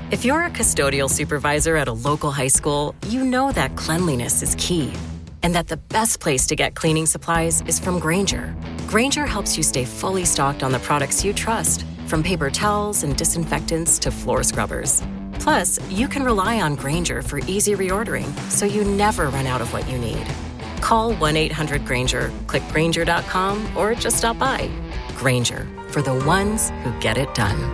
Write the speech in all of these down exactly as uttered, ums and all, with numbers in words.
If you're a custodial supervisor at a local high school, you know that cleanliness is key, and that the best place to get cleaning supplies is from Grainger. Grainger helps you stay fully stocked on the products you trust, from paper towels and disinfectants to floor scrubbers. Plus, you can rely on Grainger for easy reordering, so you never run out of what you need. Call one eight hundred Grainger, click Grainger dot com, or just stop by. Grainger, for the ones who get it done.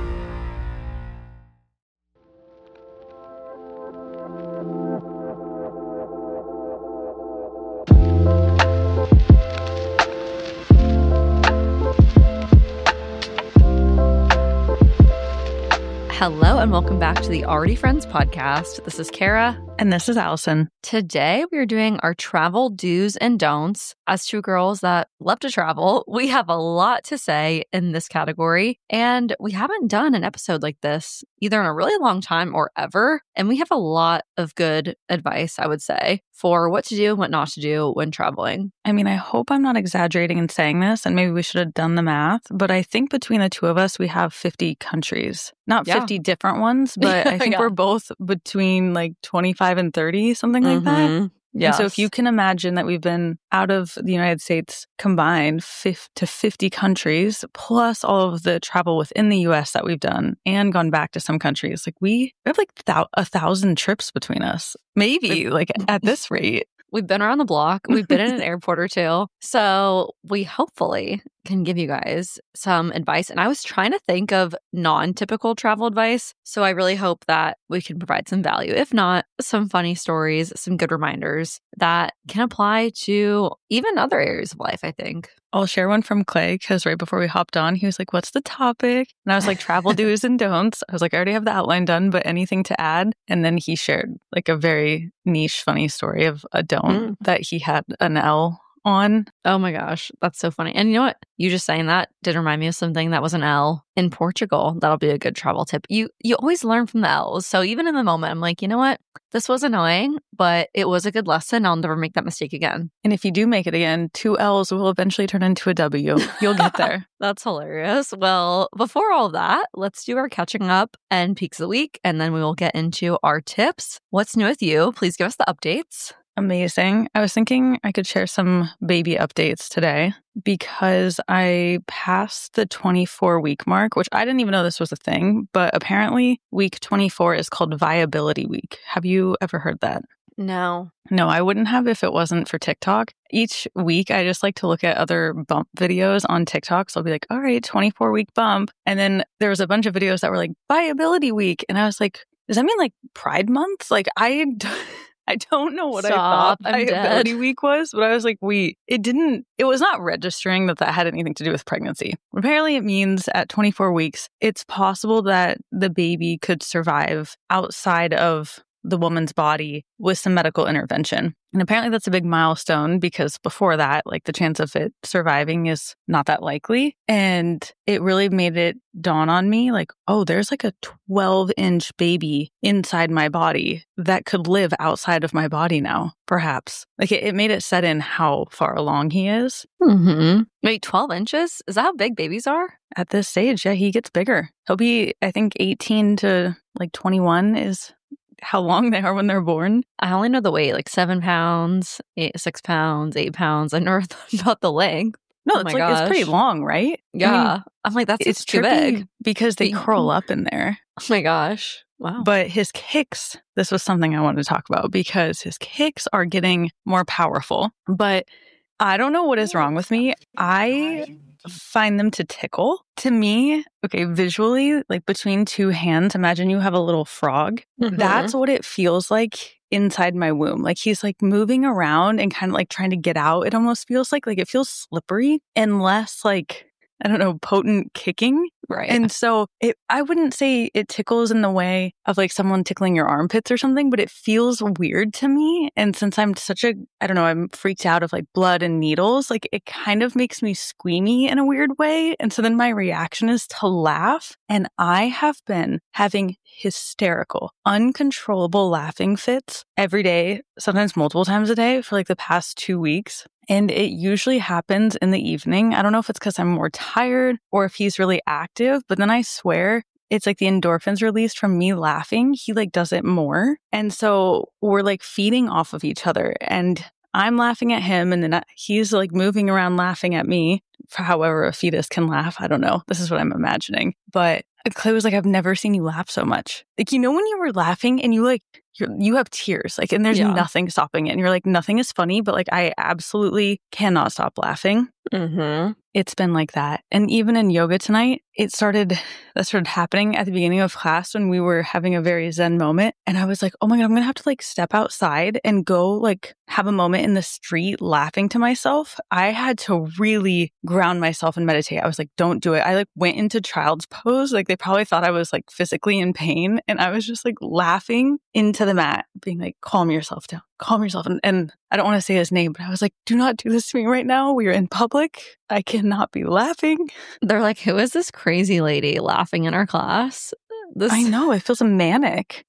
Hello and welcome back to the Already Friends podcast. This is Kara. And this is Allison. Today we are doing our travel do's and don'ts. As two girls that love to travel, we have a lot to say in this category. And we haven't done an episode like this either in a really long time or ever. And we have a lot of good advice, I would say, for what to do and what not to do when traveling. I mean, I hope I'm not exaggerating in saying this, and maybe we should have done the math, but I think between the two of us, we have fifty countries. Not Yeah. fifty different ones, but I think Yeah. we're both between like twenty-five and thirty, something like that. Yeah. And so if you can imagine that we've been out of the United States combined fif- to fifty countries, plus all of the travel within the U S that we've done and gone back to some countries, like we, we have like thou- a thousand trips between us, maybe like at this rate. We've been around the block. We've been in an airport or two. So we hopefully can give you guys some advice. And I was trying to think of non-typical travel advice. So I really hope that we can provide some value. If not, some funny stories, some good reminders that can apply to even other areas of life, I think. I'll share one from Clay because right before we hopped on, he was like, what's the topic? And I was like, travel do's and don'ts. I was like, I already have the outline done, but anything to add? And then he shared like a very niche, funny story of a don't Mm. that he had an L on. Oh my gosh, that's so funny. And you know what? You just saying that did remind me of something that was an L in Portugal. That'll be a good travel tip. You you always learn from the L's. So even in the moment, I'm like, you know what? This was annoying, but it was a good lesson. I'll never make that mistake again. And if you do make it again, two L's will eventually turn into a W. You'll get there. That's hilarious. Well, before all that, let's do our catching up and peaks of the week, and then we will get into our tips. What's new with you? Please give us the updates. Amazing. I was thinking I could share some baby updates today because I passed the twenty-four week mark, which I didn't even know this was a thing, but apparently week twenty-four is called viability week. Have you ever heard that? No. No, I wouldn't have if it wasn't for TikTok. Each week, I just like to look at other bump videos on TikTok. So I'll be like, all right, twenty-four week bump. And then there was a bunch of videos that were like, viability week. And I was like, does that mean like Pride Month? Like, I... I don't know what Stop, I thought I'm viability dead. week was, but I was like, wait, it didn't, it was not registering that that had anything to do with pregnancy. Apparently it means at twenty-four weeks, it's possible that the baby could survive outside of the woman's body with some medical intervention. And apparently that's a big milestone because before that, like the chance of it surviving is not that likely. And it really made it dawn on me like, oh, there's like a twelve inch baby inside my body that could live outside of my body now, perhaps. Like it, it made it set in how far along he is. Mm-hmm. Wait, twelve inches? Is that how big babies are? At this stage, yeah, he gets bigger. He'll be, I think, eighteen to like twenty-one is how long they are when they're born. I only know the weight, like seven pounds, eight, six pounds, eight pounds. I never thought about the length. No, Oh it's my like it's pretty gosh. long, right? Yeah. I mean, I'm like, that's it's too trippy big. because they But- curl up in there. Oh my gosh. Wow. But his kicks, this was something I wanted to talk about because his kicks are getting more powerful. But I don't know what is wrong with me. I find them to tickle. To me, okay, visually, like between two hands, imagine you have a little frog. Mhm. That's what it feels like inside my womb. Like he's like moving around and kind of like trying to get out. It almost feels like like it feels slippery and less like, I don't know, potent kicking. Right. And so it, I wouldn't say it tickles in the way of like someone tickling your armpits or something, but it feels weird to me. And since I'm such a, I don't know, I'm freaked out of like blood and needles, like it kind of makes me squeamy in a weird way. And so then my reaction is to laugh. And I have been having hysterical, uncontrollable laughing fits every day, sometimes multiple times a day for like the past two weeks. And it usually happens in the evening. I don't know if it's because I'm more tired or if he's really active, but then I swear it's like the endorphins released from me laughing, he like does it more. And so we're like feeding off of each other. And I'm laughing at him, and then he's like moving around laughing at me. For however a fetus can laugh, I don't know. This is what I'm imagining. But Clay was like, I've never seen you laugh so much. Like, you know, when you were laughing and you like, you're, you have tears, like, and there's yeah. nothing stopping it. And you're like, nothing is funny, but like, I absolutely cannot stop laughing. Mm-hmm. It's been like that. And even in yoga tonight, it started, that started happening at the beginning of class when we were having a very zen moment. And I was like, oh my God, I'm going to have to like step outside and go like have a moment in the street laughing to myself. I had to really ground myself and meditate. I was like, don't do it. I like went into child's pose. Like they probably thought I was like physically in pain. And I was just like laughing into the mat, being like, calm yourself down, calm yourself. And, and I don't want to say his name, but I was like, do not do this to me right now. We are in public. I cannot be laughing. They're like, who is this crazy lady laughing in our class? This... I know. It feels manic.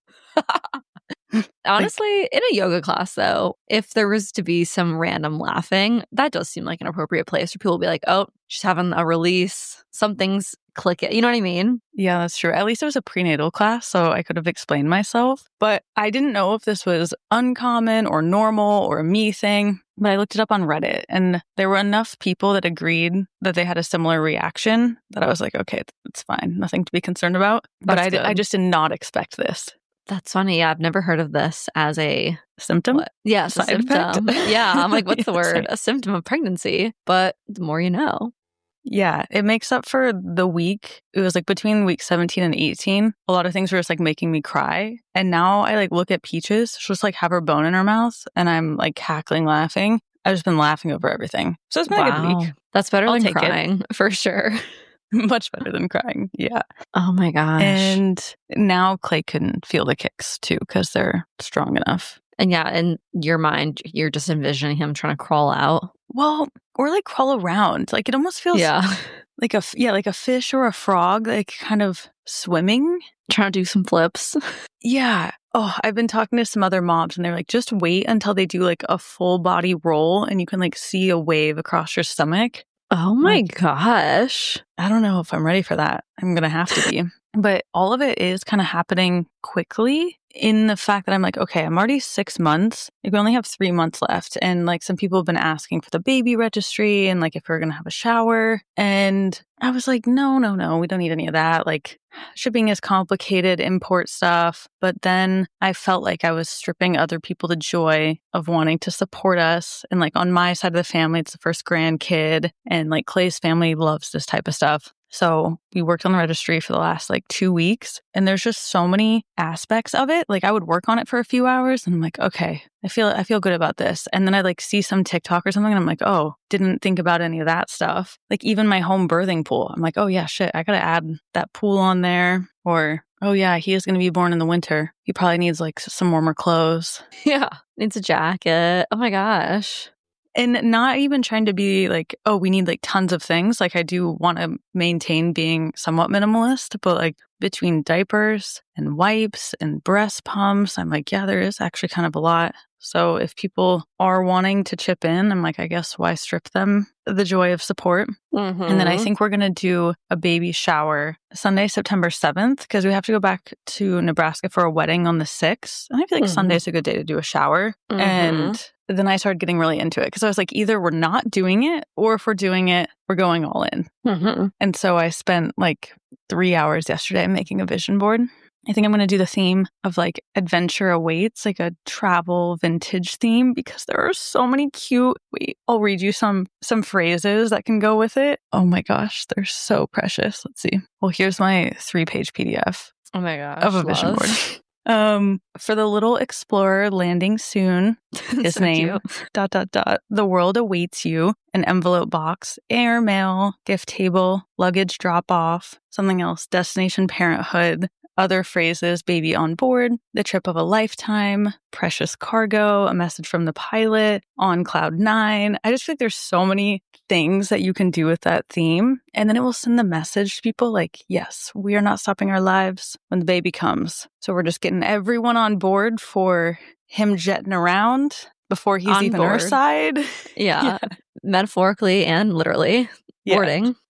Honestly, like, in a yoga class, though, if there was to be some random laughing, that does seem like an appropriate place for people to be like, oh, she's having a release. Something's clicking. You know what I mean? Yeah, that's true. At least it was a prenatal class, so I could have explained myself. But I didn't know if this was uncommon or normal or a me thing. But I looked it up on Reddit, and there were enough people that agreed that they had a similar reaction that I was like, okay, it's fine. Nothing to be concerned about. But I, d- I just did not expect this. That's funny. Yeah, I've never heard of this as a symptom. What? Yeah, it's a symptom. Yeah, I'm like, what's the yeah, word? Sorry. A symptom of pregnancy. But the more you know. Yeah, it makes up for the week. It was like between week seventeen and eighteen. A lot of things were just like making me cry. And now I like look at Peaches. She'll just like have her bone in her mouth, and I'm like cackling, laughing. I've just been laughing over everything. So it's been wow. a good week. That's better I'll than crying, it. For sure. Much better than crying. Yeah. Oh my gosh. And now Clay couldn't feel the kicks too because they're strong enough. And yeah, in your mind, you're just envisioning him trying to crawl out. Well, or like crawl around. Like it almost feels yeah. like a yeah, like a fish or a frog, like kind of swimming. Trying to do some flips. Yeah. Oh, I've been talking to some other moms, and they're like, just wait until they do like a full body roll and you can like see a wave across your stomach. Oh my like, gosh. I don't know if I'm ready for that. I'm going to have to be. But all of it is kind of happening quickly in the fact that I'm like, okay, I'm already six months. Like, we only have three months left. And like some people have been asking for the baby registry and like if we're going to have a shower. And I was like, no, no, no, we don't need any of that. Like shipping is complicated, import stuff. But then I felt like I was stripping other people the joy of wanting to support us. And like on my side of the family, it's the first grandkid. And like Clay's family loves this type of stuff. So we worked on the registry for the last like two weeks and there's just so many aspects of it. Like I would work on it for a few hours and I'm like, okay, I feel, I feel good about this. And then I'd like see some TikTok or something and I'm like, oh, didn't think about any of that stuff. Like even my home birthing pool. I'm like, oh yeah, shit, I got to add that pool on there. Or, oh yeah, he is going to be born in the winter. He probably needs like some warmer clothes. Yeah. Needs a jacket. Oh my gosh. And not even trying to be like, oh, we need like tons of things. Like I do want to maintain being somewhat minimalist, but like between diapers and wipes and breast pumps, I'm like, yeah, there is actually kind of a lot. So if people are wanting to chip in, I'm like, I guess why strip them the joy of support? Mm-hmm. And then I think we're going to do a baby shower Sunday, September seventh, because we have to go back to Nebraska for a wedding on the sixth. And I feel like mm-hmm. Sunday's a good day to do a shower. Mm-hmm. And then I started getting really into it because I was like, either we're not doing it or if we're doing it, we're going all in. Mm-hmm. And so I spent like three hours yesterday making a vision board. I think I'm going to do the theme of like adventure awaits, like a travel vintage theme, because there are so many cute, wait, I'll read you some, some phrases that can go with it. Oh my gosh, they're so precious. Let's see. Well, here's my three page P D F. Oh my gosh. Of a vision love. board. Um, for the little explorer landing soon, his so name, cute. dot, dot, dot. The world awaits you, an envelope box, air mail, gift table, luggage drop off, something else, destination parenthood, other phrases, baby on board, the trip of a lifetime, precious cargo, a message from the pilot, on cloud nine. I just feel like there's so many things that you can do with that theme. And then it will send the message to people like, yes, we are not stopping our lives when the baby comes. So we're just getting everyone on board for him jetting around before he's on even board. Earthside. Yeah. yeah. Metaphorically and literally. Boarding. Yeah.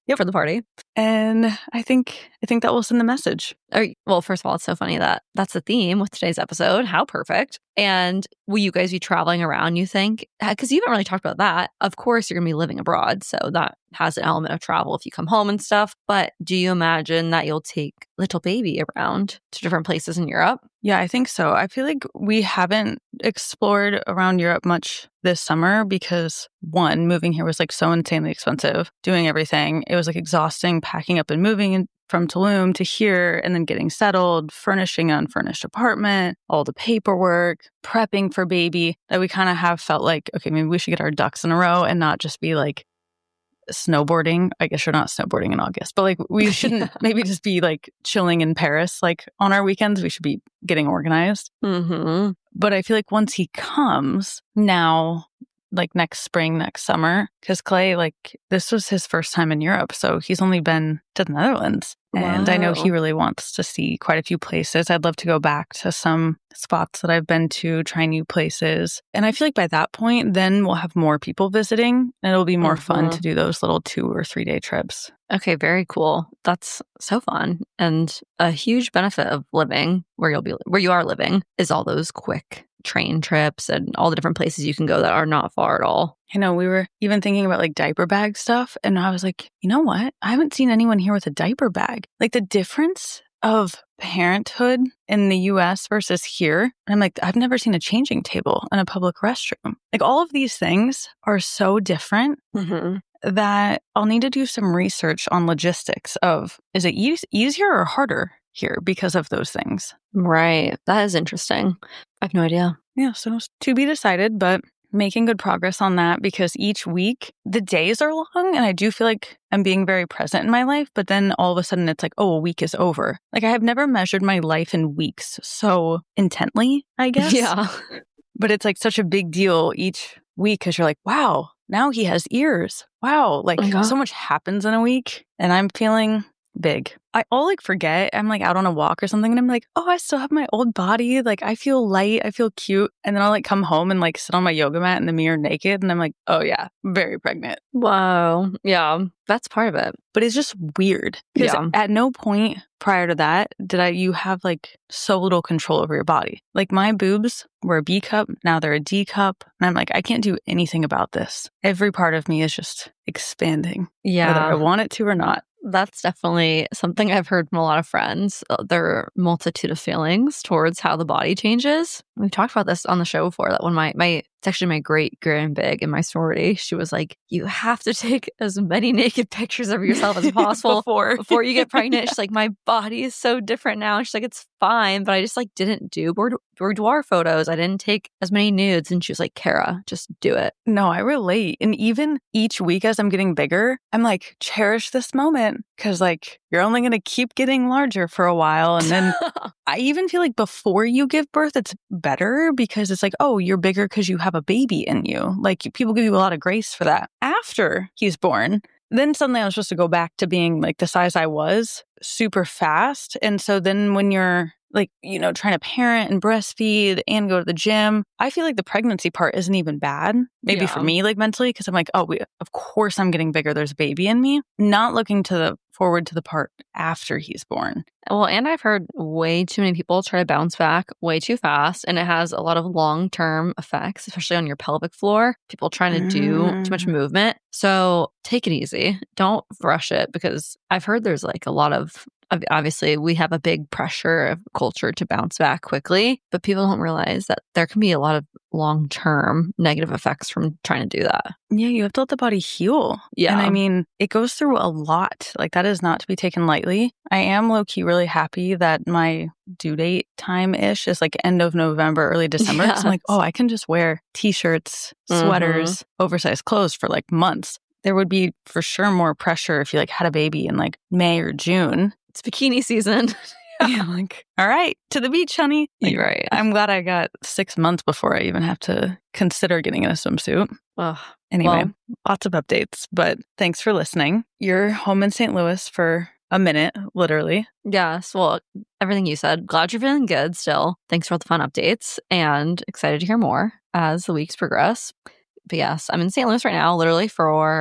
Yeah, for the party. And I think I think that will send the message. Or, well, first of all, it's so funny that that's the theme with today's episode. How perfect. And will you guys be traveling around, you think? Because you haven't really talked about that. Of course, you're going to be living abroad. So that has an element of travel if you come home and stuff. But do you imagine that you'll take little baby around to different places in Europe? Yeah, I think so. I feel like we haven't explored around Europe much this summer because, one, moving here was like so insanely expensive, doing everything. It was like exhausting packing up and moving in, from Tulum to here and then getting settled, furnishing an unfurnished apartment, all the paperwork, prepping for baby, that we kind of have felt like, okay, maybe we should get our ducks in a row and not just be like snowboarding. I guess you're not snowboarding in August, but like we shouldn't maybe just be like chilling in Paris like on our weekends. We should be getting organized. Mm-hmm. But I feel like once he comes now, like next spring, next summer, because Clay, like this was his first time in Europe. So he's only been to the Netherlands. And Wow. I know he really wants to see quite a few places. I'd love to go back to some spots that I've been to, try new places. And I feel like by that point, then we'll have more people visiting and it'll be more Mm-hmm. fun to do those little two or three day trips. Okay, very cool. That's so fun. And a huge benefit of living where you'll be where you are living is all those quick train trips and all the different places you can go that are not far at all. You know, we were even thinking about like diaper bag stuff. And I was like, you know what? I haven't seen anyone here with a diaper bag. Like the difference of parenthood in the U S versus here. And I'm like, I've never seen a changing table in a public restroom. Like all of these things are so different Mm-hmm. that I'll need to do some research on logistics of, is it e- easier or harder here because of those things? Right. That is interesting. I have no idea. Yeah, so it's to be decided, but making good progress on that because each week the days are long and I do feel like I'm being very present in my life, but then all of a sudden it's like, oh, a week is over. Like I have never measured my life in weeks so intently, I guess. Yeah. But it's like such a big deal each week because you're like, wow, now he has ears. Wow, like Yeah. so much happens in a week and I'm feeling big. I, I'll like forget. I'm like out on a walk or something and I'm like, oh, I still have my old body. Like I feel light. I feel cute. And then I'll like come home and like sit on my yoga mat in the mirror naked. And I'm like, oh yeah, very pregnant. Wow. Yeah. That's part of it. But it's just weird because Yeah. at no point prior to that did I you have like so little control over your body. Like my boobs were a B cup. Now they're a D cup. And I'm like, I can't do anything about this. Every part of me is just expanding, Yeah. whether I want it to or not. That's definitely something I've heard from a lot of friends. Uh, There are multitude of feelings towards how the body changes. We've talked about this on the show before. That when my my it's actually my great grandbig in my sorority, she was like, "You have to take as many naked pictures of yourself as possible Before. before you get pregnant." She's like, "My body is so different now." And she's like, "It's fine, but I just like didn't do bourd- boudoir photos. I didn't take as many nudes." And she was like, "Kara, just do it." No, I relate. And even each week as I'm getting bigger, I'm like, cherish this moment because like you're only going to keep getting larger for a while. And then I even feel like before you give birth, it's better because it's like, oh, you're bigger because you have a baby in you. Like people give you a lot of grace for that. After he's born, then suddenly I was supposed to go back to being like the size I was super fast. And so then when you're like, you know, trying to parent and breastfeed and go to the gym, I feel like the pregnancy part isn't even bad. Maybe Yeah. for me, like mentally, because I'm like, oh, we, of course I'm getting bigger. There's a baby in me. Not looking to the forward to the part after he's born. Well, and I've heard way too many people try to bounce back way too fast, and it has a lot of long-term effects, especially on your pelvic floor. People trying to do too much Mm. movement. So take it easy. Don't rush it because I've heard there's like a lot of ob- obviously we have a big pressure of culture to bounce back quickly, but people don't realize that there can be a lot of long-term negative effects from trying to do that. Yeah, you have to let the body heal. Yeah. And I mean, it goes through a lot. Like, that is not to be taken lightly. I am low key really happy that my due date time ish is like end of November, early December. So I'm like, Yes. oh, I can just wear t shirts, sweaters, oversized clothes for like months. There would be for sure more pressure if you like had a baby in like May or June. It's bikini season. Yeah, like, all right, to the beach, honey. Like, You're right. I'm glad I got six months before I even have to consider getting in a swimsuit. Ugh. Anyway, Well- lots of updates, but thanks for listening. You're home in Saint Louis for a minute, literally. Yes. Well, everything you said. Glad you're feeling good still. Thanks for all the fun updates and excited to hear more as the weeks progress. But yes, I'm in Saint Louis right now, literally for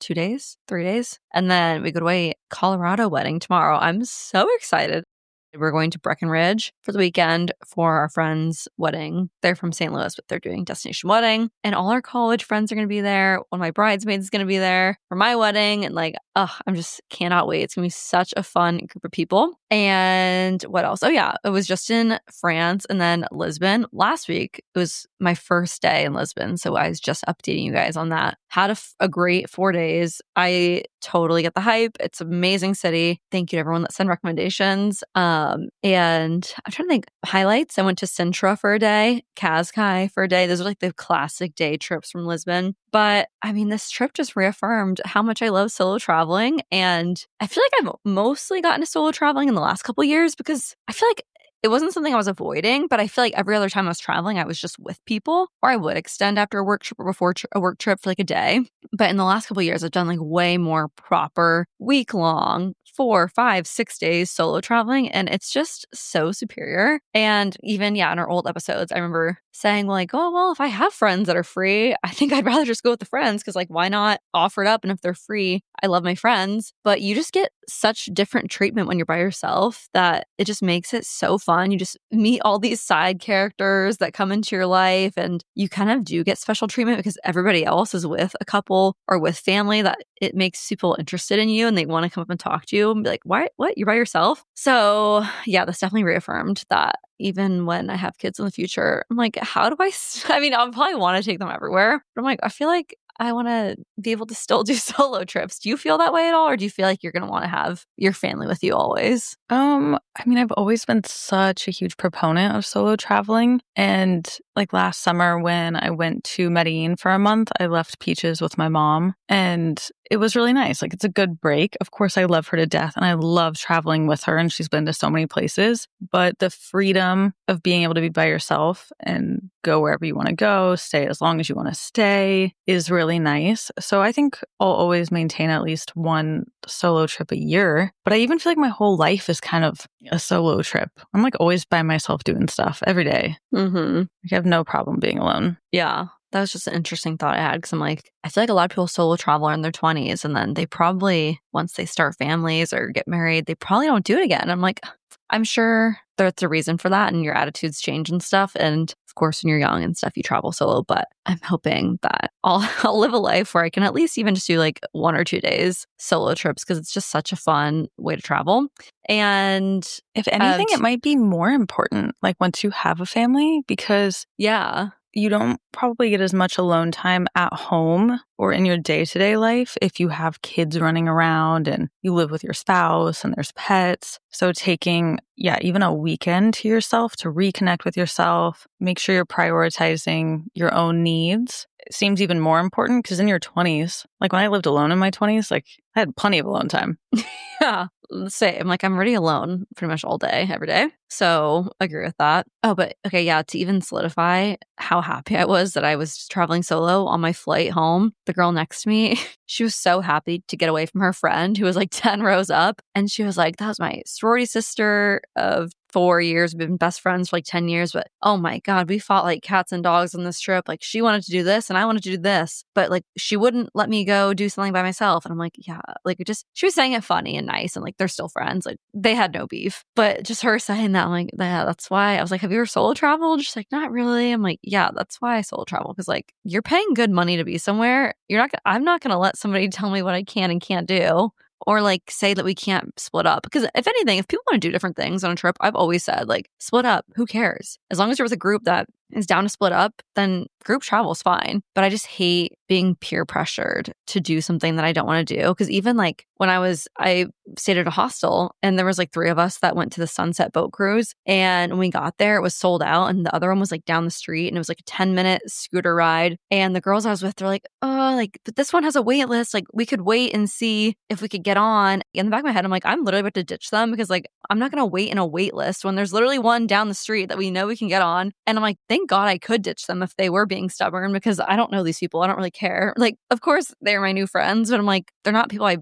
two days, three days. And then we go away Colorado wedding tomorrow. I'm so excited. We're going to Breckenridge for the weekend for our friend's wedding. They're from Saint Louis, but they're doing destination wedding. And all our college friends are going to be there. One of my bridesmaids is going to be there for my wedding. And like, oh, I'm just cannot wait. It's going to be such a fun group of people. And what else? Oh yeah, it was just in France and then Lisbon. Last week, it was my first day in Lisbon. So I was just updating you guys on that. Had a, f- a great four days. I totally get the hype. It's an amazing city. Thank you to everyone that sent recommendations. Um, and I'm trying to think highlights. I went to Sintra for a day, Cascais for a day. Those are like the classic day trips from Lisbon. But I mean, this trip just reaffirmed how much I love solo traveling. And I feel like I've mostly gotten to solo traveling in the last couple of years because I feel like it wasn't something I was avoiding, but I feel like every other time I was traveling, I was just with people, or I would extend after a work trip or before tr- a work trip for like a day. But in the last couple of years, I've done like way more proper week long, four, five, six days solo traveling. And it's just so superior. And even, yeah, in our old episodes, I remember saying like, oh, well, if I have friends that are free, I think I'd rather just go with the friends because like, why not offer it up? And if they're free, I love my friends. But you just get such different treatment when you're by yourself that it just makes it so fun. You just meet all these side characters that come into your life and you kind of do get special treatment because everybody else is with a couple or with family that it makes people interested in you and they want to come up and talk to you and be like, why, what? You're by yourself? So yeah, this definitely reaffirmed that even when I have kids in the future, I'm like, how do I, I mean, I'll probably want to take them everywhere, but I'm like, I feel like I want to be able to still do solo trips. Do you feel that way at all? Or do you feel like you're going to want to have your family with you always? Um, I mean, I've always been such a huge proponent of solo traveling. And like last summer when I went to Medellin for a month, I left Peaches with my mom and it was really nice. Like it's a good break. Of course, I love her to death and I love traveling with her and she's been to so many places, but the freedom of being able to be by yourself and go wherever you want to go, stay as long as you want to stay is really nice. So I think I'll always maintain at least one solo trip a year, but I even feel like my whole life is kind of a solo trip. I'm like always by myself doing stuff every day. Mm-hmm. Like, I have no problem being alone. Yeah. That was just an interesting thought I had because I'm like, I feel like a lot of people solo travel in their twenties and then they probably, once they start families or get married, they probably don't do it again. I'm like, I'm sure there's a reason for that and your attitudes change and stuff. And of course, when you're young and stuff, you travel solo. But I'm hoping that I'll, I'll live a life where I can at least even just do like one or two days solo trips because it's just such a fun way to travel. And if anything, uh, it might be more important like once you have a family because yeah, you don't probably get as much alone time at home or in your day-to-day life if you have kids running around and you live with your spouse and there's pets. So taking, yeah, even a weekend to yourself to reconnect with yourself, make sure you're prioritizing your own needs. It seems even more important because in your twenties, like when I lived alone in my twenties, like I had plenty of alone time. Yeah, say I'm like I'm already alone pretty much all day, every day. So agree with that. Oh, but okay, yeah, to even solidify how happy I was that I was traveling solo on my flight home, the girl next to me, she was so happy to get away from her friend who was like ten rows up. And she was like, that was my sorority sister of four years. We've been best friends for like ten years. But oh my God, we fought like cats and dogs on this trip. Like she wanted to do this and I wanted to do this. But like she wouldn't let me go do something by myself. And I'm like, yeah, like it just, she was saying it funny and nice. And like they're still friends. Like they had no beef. But just her saying that, I'm like, yeah, that's why. I was like, have you ever solo traveled? She's like, not really. I'm like, yeah, that's why I solo travel. Because like you're paying good money to be somewhere. You're not, I'm not going to let somebody tell me what I can and can't do. Or like say that we can't split up. Because if anything, if people want to do different things on a trip, I've always said like split up. Who cares? As long as you're with a group that is down to split up, then group travel is fine. But I just hate being peer pressured to do something that I don't want to do. Because even like when I was, I stayed at a hostel and there was like three of us that went to the Sunset Boat Cruise. And when we got there, it was sold out. And the other one was like down the street and it was like a ten minute scooter ride. And the girls I was with, they're like, oh, like, but this one has a wait list. Like we could wait and see if we could get on. In the back of my head, I'm like, I'm literally about to ditch them because like, I'm not going to wait in a wait list when there's literally one down the street that we know we can get on. And I'm like, thank God I could ditch them if they were being stubborn because I don't know these people. I don't really care. Like, of course, they're my new friends, but I'm like, they're not people I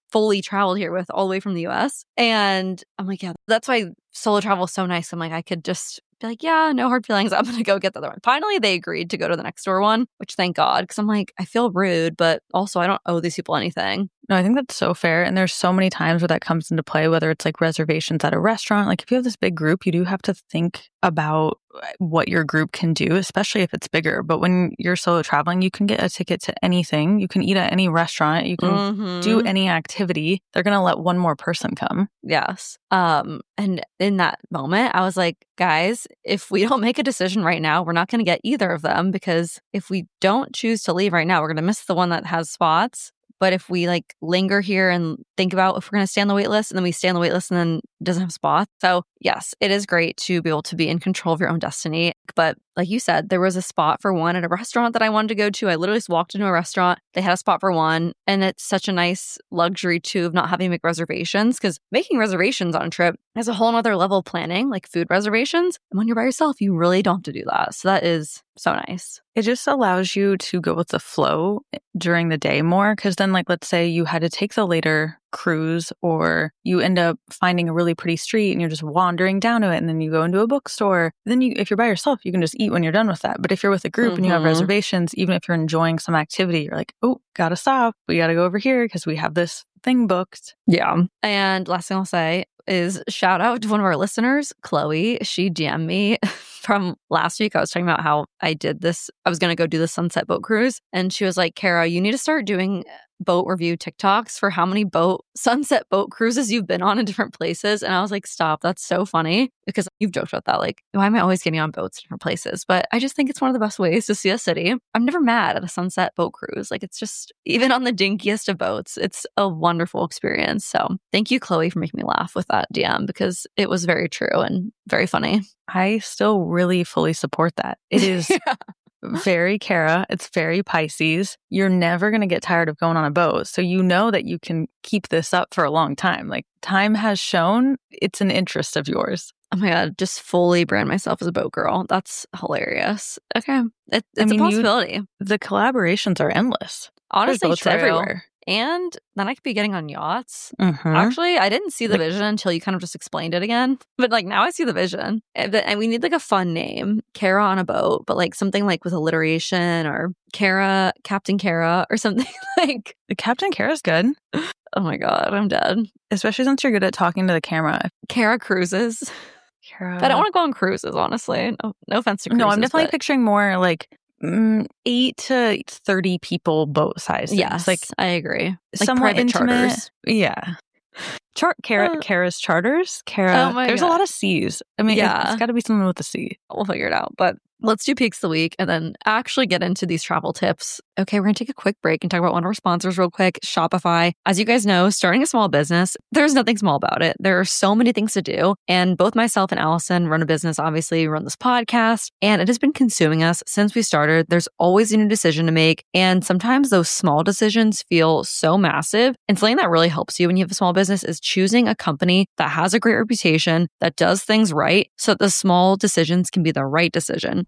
fully traveled here with all the way from the U S. And I'm like, yeah, that's why solo travel is so nice. I'm like, I could just be like, yeah, no hard feelings. I'm going to go get the other one. Finally, they agreed to go to the next door one, which thank God, because I'm like, I feel rude, but also I don't owe these people anything. No, I think that's so fair. And there's so many times where that comes into play, whether it's like reservations at a restaurant. Like if you have this big group, you do have to think about what your group can do, especially if it's bigger. But when you're solo traveling, you can get a ticket to anything. You can eat at any restaurant. You can mm-hmm. do any activity. They're going to let one more person come. Yes. Um, and in that moment, I was like, guys, if we don't make a decision right now, we're not going to get either of them, because if we don't choose to leave right now, we're going to miss the one that has spots. But if we like linger here and think about if we're going to stay on the wait list, and then we stay on the wait list and then it doesn't have spots. So yes, it is great to be able to be in control of your own destiny. But like you said, there was a spot for one at a restaurant that I wanted to go to. I literally just walked into a restaurant. They had a spot for one. And it's such a nice luxury too of not having to make reservations, because making reservations on a trip is a whole other level of planning, like food reservations. And when you're by yourself, you really don't have to do that. So that is so nice. It just allows you to go with the flow during the day more, because then like, let's say you had to take the later cruise, or you end up finding a really pretty street and you're just wandering down to it, and then you go into a bookstore. Then you, if you're by yourself, you can just eat when you're done with that. But if you're with a group mm-hmm. and you have reservations, even if you're enjoying some activity, you're like, oh, gotta stop. We gotta go over here because we have this thing booked. Yeah. And last thing I'll say is shout out to one of our listeners, Chloe. She D M'd me from last week. I was talking about how I did this. I was going to go do the sunset boat cruise. And she was like, Kara, you need to start doing boat review TikToks for how many boat sunset boat cruises you've been on in different places. And I was like, stop. That's so funny, because you've joked about that. Like, why am I always getting on boats in different places? But I just think it's one of the best ways to see a city. I'm never mad at a sunset boat cruise. Like, it's just, even on the dinkiest of boats, it's a wonderful experience. So thank you, Chloe, for making me laugh with that D M, because it was very true and very funny. I still really fully support that. It is yeah. very Kara. It's very Pisces. You're never going to get tired of going on a boat. So you know that you can keep this up for a long time. Like, time has shown it's an interest of yours. Oh my God, just fully brand myself as a boat girl. That's hilarious. Okay. It, it's I mean, a possibility. You, the collaborations are endless. Honestly, it's everywhere. And then I could be getting on yachts. Mm-hmm. Actually, I didn't see the like, vision until you kind of just explained it again. But like, now I see the vision. And, and we need like a fun name, Kara on a boat, but like something like with alliteration, or Kara, Captain Kara, or something like. Captain Kara's good. Oh my God, I'm dead. Especially since you're good at talking to the camera. Kara cruises. Kara. But I don't want to go on cruises, honestly. No, no offense to cruises. No, I'm definitely but... picturing more like Mm, eight to thirty people boat size. Yes, like I agree. Like somewhat intimate. Charters. Yeah. Char- Kara, uh, Kara's charters. Kara. Oh there's God. a lot of C's. I mean, yeah. it's, it's got to be something with a C. We'll figure it out. But let's do peaks of the week and then actually get into these travel tips. Okay, we're going to take a quick break and talk about one of our sponsors real quick, Shopify. As you guys know, starting a small business, there's nothing small about it. There are so many things to do. And both myself and Allison run a business, obviously, run this podcast, and it has been consuming us since we started. There's always a new decision to make. And sometimes those small decisions feel so massive. And something that really helps you when you have a small business is choosing a company that has a great reputation, that does things right, so that the small decisions can be the right decision.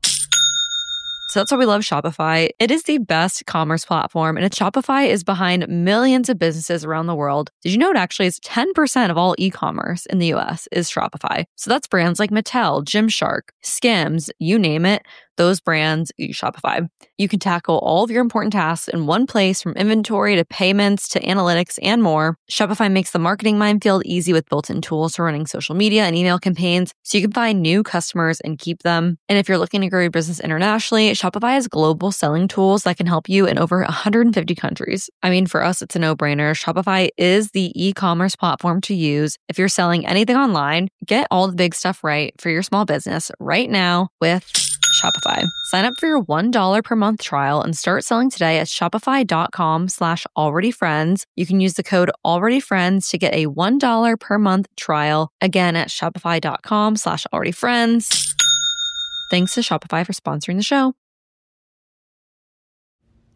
So that's why we love Shopify. It is the best commerce platform, and Shopify is behind millions of businesses around the world. Did you know it actually is ten percent of all e-commerce in the U S is Shopify? So that's brands like Mattel, Gymshark, Skims, you name it. Those brands use Shopify. You can tackle all of your important tasks in one place, from inventory to payments to analytics and more. Shopify makes the marketing minefield easy with built-in tools for running social media and email campaigns, so you can find new customers and keep them. And if you're looking to grow your business internationally, Shopify has global selling tools that can help you in over one hundred fifty countries. I mean, for us, it's a no-brainer. Shopify is the e-commerce platform to use if you're selling anything online. Get all the big stuff right for your small business right now with Shopify. Sign up for your one dollar per month trial and start selling today at shopify.com slash alreadyfriends. You can use the code alreadyfriends to get a one dollar per month trial. Again, at shopify.com slash alreadyfriends. Thanks to Shopify for sponsoring the show.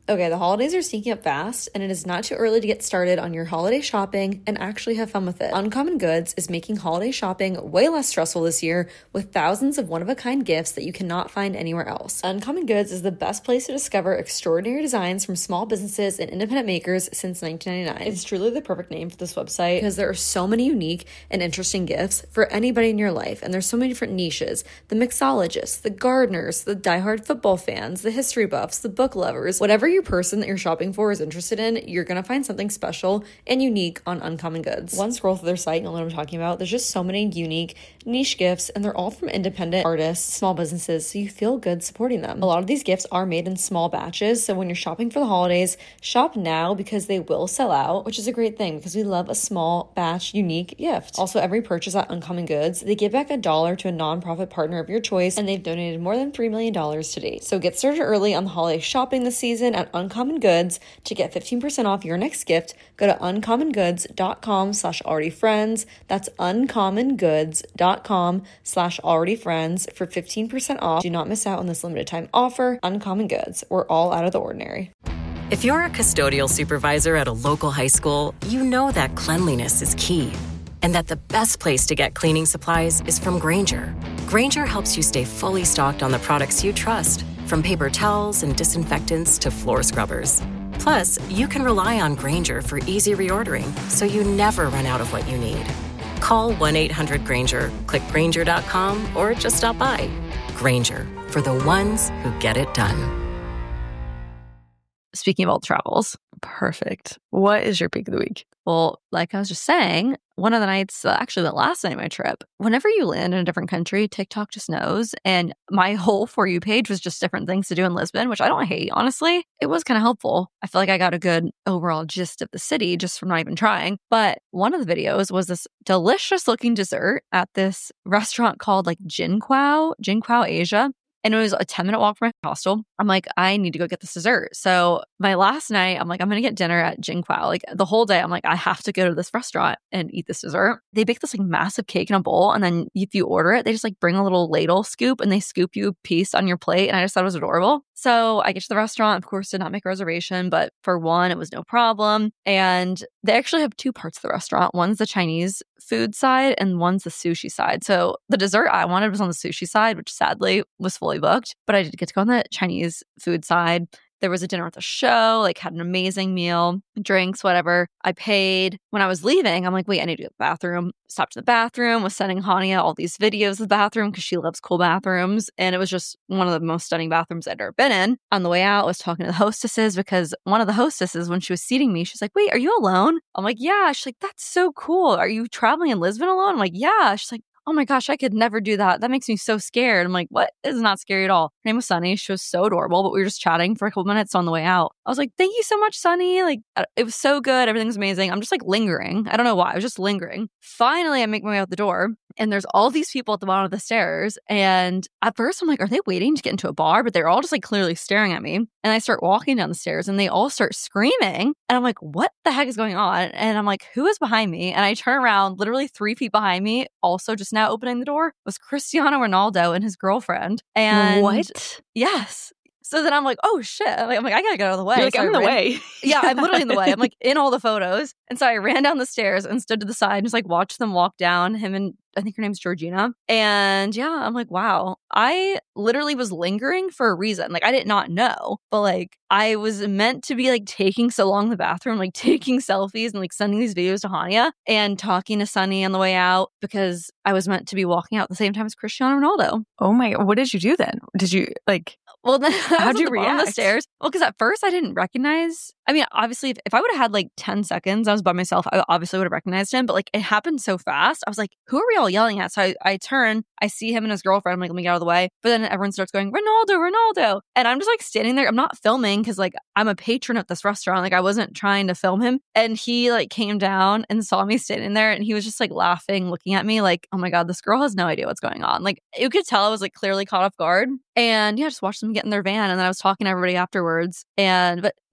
Okay, the holidays are sneaking up fast, and it is not too early to get started on your holiday shopping and actually have fun with it. Uncommon Goods is making holiday shopping way less stressful this year with thousands of one-of-a-kind gifts that you cannot find anywhere else. Uncommon Goods is the best place to discover extraordinary designs from small businesses and independent makers since nineteen ninety-nine. It's truly the perfect name for this website because there are so many unique and interesting gifts for anybody in your life, and there's so many different niches. The mixologists, the gardeners, the diehard football fans, the history buffs, the book lovers, whatever your person that you're shopping for is interested in, you're gonna find something special and unique on Uncommon Goods. One scroll through their site, you'll know what I'm talking about. There's just so many unique niche gifts, and they're all from independent artists, small businesses, so you feel good supporting them. A lot of these gifts are made in small batches, so when you're shopping for the holidays, shop now because they will sell out, which is a great thing because we love a small batch unique gift. Also, every purchase at Uncommon Goods, they give back a dollar to a nonprofit partner of your choice, and they've donated more than three million dollars to date. So get started early on the holiday shopping this season at Uncommon Goods. To get fifteen percent off your next gift, go to uncommongoods.com slash already friends. That's uncommongoods.com slash already friends for fifteen percent off. Do not miss out on this limited time offer. Uncommon Goods. We're all out of the ordinary. If you're a custodial supervisor at a local high school, you know that cleanliness is key, and that the best place to get cleaning supplies is from Grainger. Grainger helps you stay fully stocked on the products you trust, from paper towels and disinfectants to floor scrubbers. Plus, you can rely on Grainger for easy reordering, so you never run out of what you need. Call one eight hundred Grainger, click Grainger dot com, or just stop by. Grainger, for the ones who get it done. Speaking of all the travels. Perfect. What is your peak of the week? Well, like I was just saying, one of the nights, uh, actually the last night of my trip, whenever you land in a different country, TikTok just knows. And my whole For You page was just different things to do in Lisbon, which I don't hate, honestly. It was kind of helpful. I feel like I got a good overall gist of the city just from not even trying. But one of the videos was this delicious looking dessert at this restaurant called like Jinquao, Jinquao Asia. And it was a ten minute walk from my hostel. I'm like, I need to go get this dessert. So my last night, I'm like, I'm going to get dinner at Jinquao. Like the whole day, I'm like, I have to go to this restaurant and eat this dessert. They bake this like massive cake in a bowl. And then if you order it, they just like bring a little ladle scoop and they scoop you a piece on your plate. And I just thought it was adorable. So I get to the restaurant, of course, did not make a reservation, but for one, it was no problem. And they actually have two parts of the restaurant. One's the Chinese food side and one's the sushi side. So the dessert I wanted was on the sushi side, which sadly was fully booked, but I did get to go on the Chinese food side. There was a dinner at the show, like had an amazing meal, drinks, whatever. I paid. When I was leaving, I'm like, wait, I need to go to the bathroom. Stopped to the bathroom, was sending Hania all these videos of the bathroom because she loves cool bathrooms. And it was just one of the most stunning bathrooms I'd ever been in. On the way out, I was talking to the hostesses because one of the hostesses, when she was seating me, she's like, wait, are you alone? I'm like, yeah. She's like, that's so cool. Are you traveling in Lisbon alone? I'm like, yeah. She's like, oh my gosh, I could never do that. That makes me so scared. I'm like, what? This is not scary at all. Her name was Sunny. She was so adorable, but we were just chatting for a couple minutes on the way out. I was like, thank you so much, Sunny. Like, it was so good. Everything was amazing. I'm just like lingering. I don't know why. I was just lingering. Finally, I make my way out the door and there's all these people at the bottom of the stairs. And at first I'm like, are they waiting to get into a bar? But they're all just like clearly staring at me. And I start walking down the stairs and they all start screaming. And I'm like, what the heck is going on? And I'm like, who is behind me? And I turn around, literally three feet behind me, also just now opening the door, was Cristiano Ronaldo and his girlfriend. And what? Yes. So then I'm like, oh shit. I'm like, I'm like I gotta get out of the way. You're like, so I'm in the ran- way. Yeah, I'm literally in the way. I'm like in all the photos. And so I ran down the stairs and stood to the side and just like watched them walk down, him and I think her name's Georgina. And yeah, I'm like, wow, I literally was lingering for a reason. Like I did not know, but like I was meant to be like taking so long in the bathroom, like taking selfies and like sending these videos to Hania and talking to Sunny on the way out because I was meant to be walking out at the same time as Cristiano Ronaldo. Oh my, what did you do then? Did you like... Well, then how'd you the react? On the stairs. Well, because at first I didn't recognize. I mean, obviously, if, if I would have had like ten seconds, I was by myself, I obviously would have recognized him. But like it happened so fast. I was like, who are we all yelling at? So I, I turn, I see him and his girlfriend. I'm like, let me get out of the way. But then everyone starts going, Ronaldo, Ronaldo. And I'm just like standing there. I'm not filming because like I'm a patron at this restaurant. Like I wasn't trying to film him. And he like came down and saw me standing there and he was just like laughing, looking at me like, oh my God, this girl has no idea what's going on. Like you could tell I was like clearly caught off guard. And yeah, just watched them get in their van. And then I was talking to everybody afterwards. And, but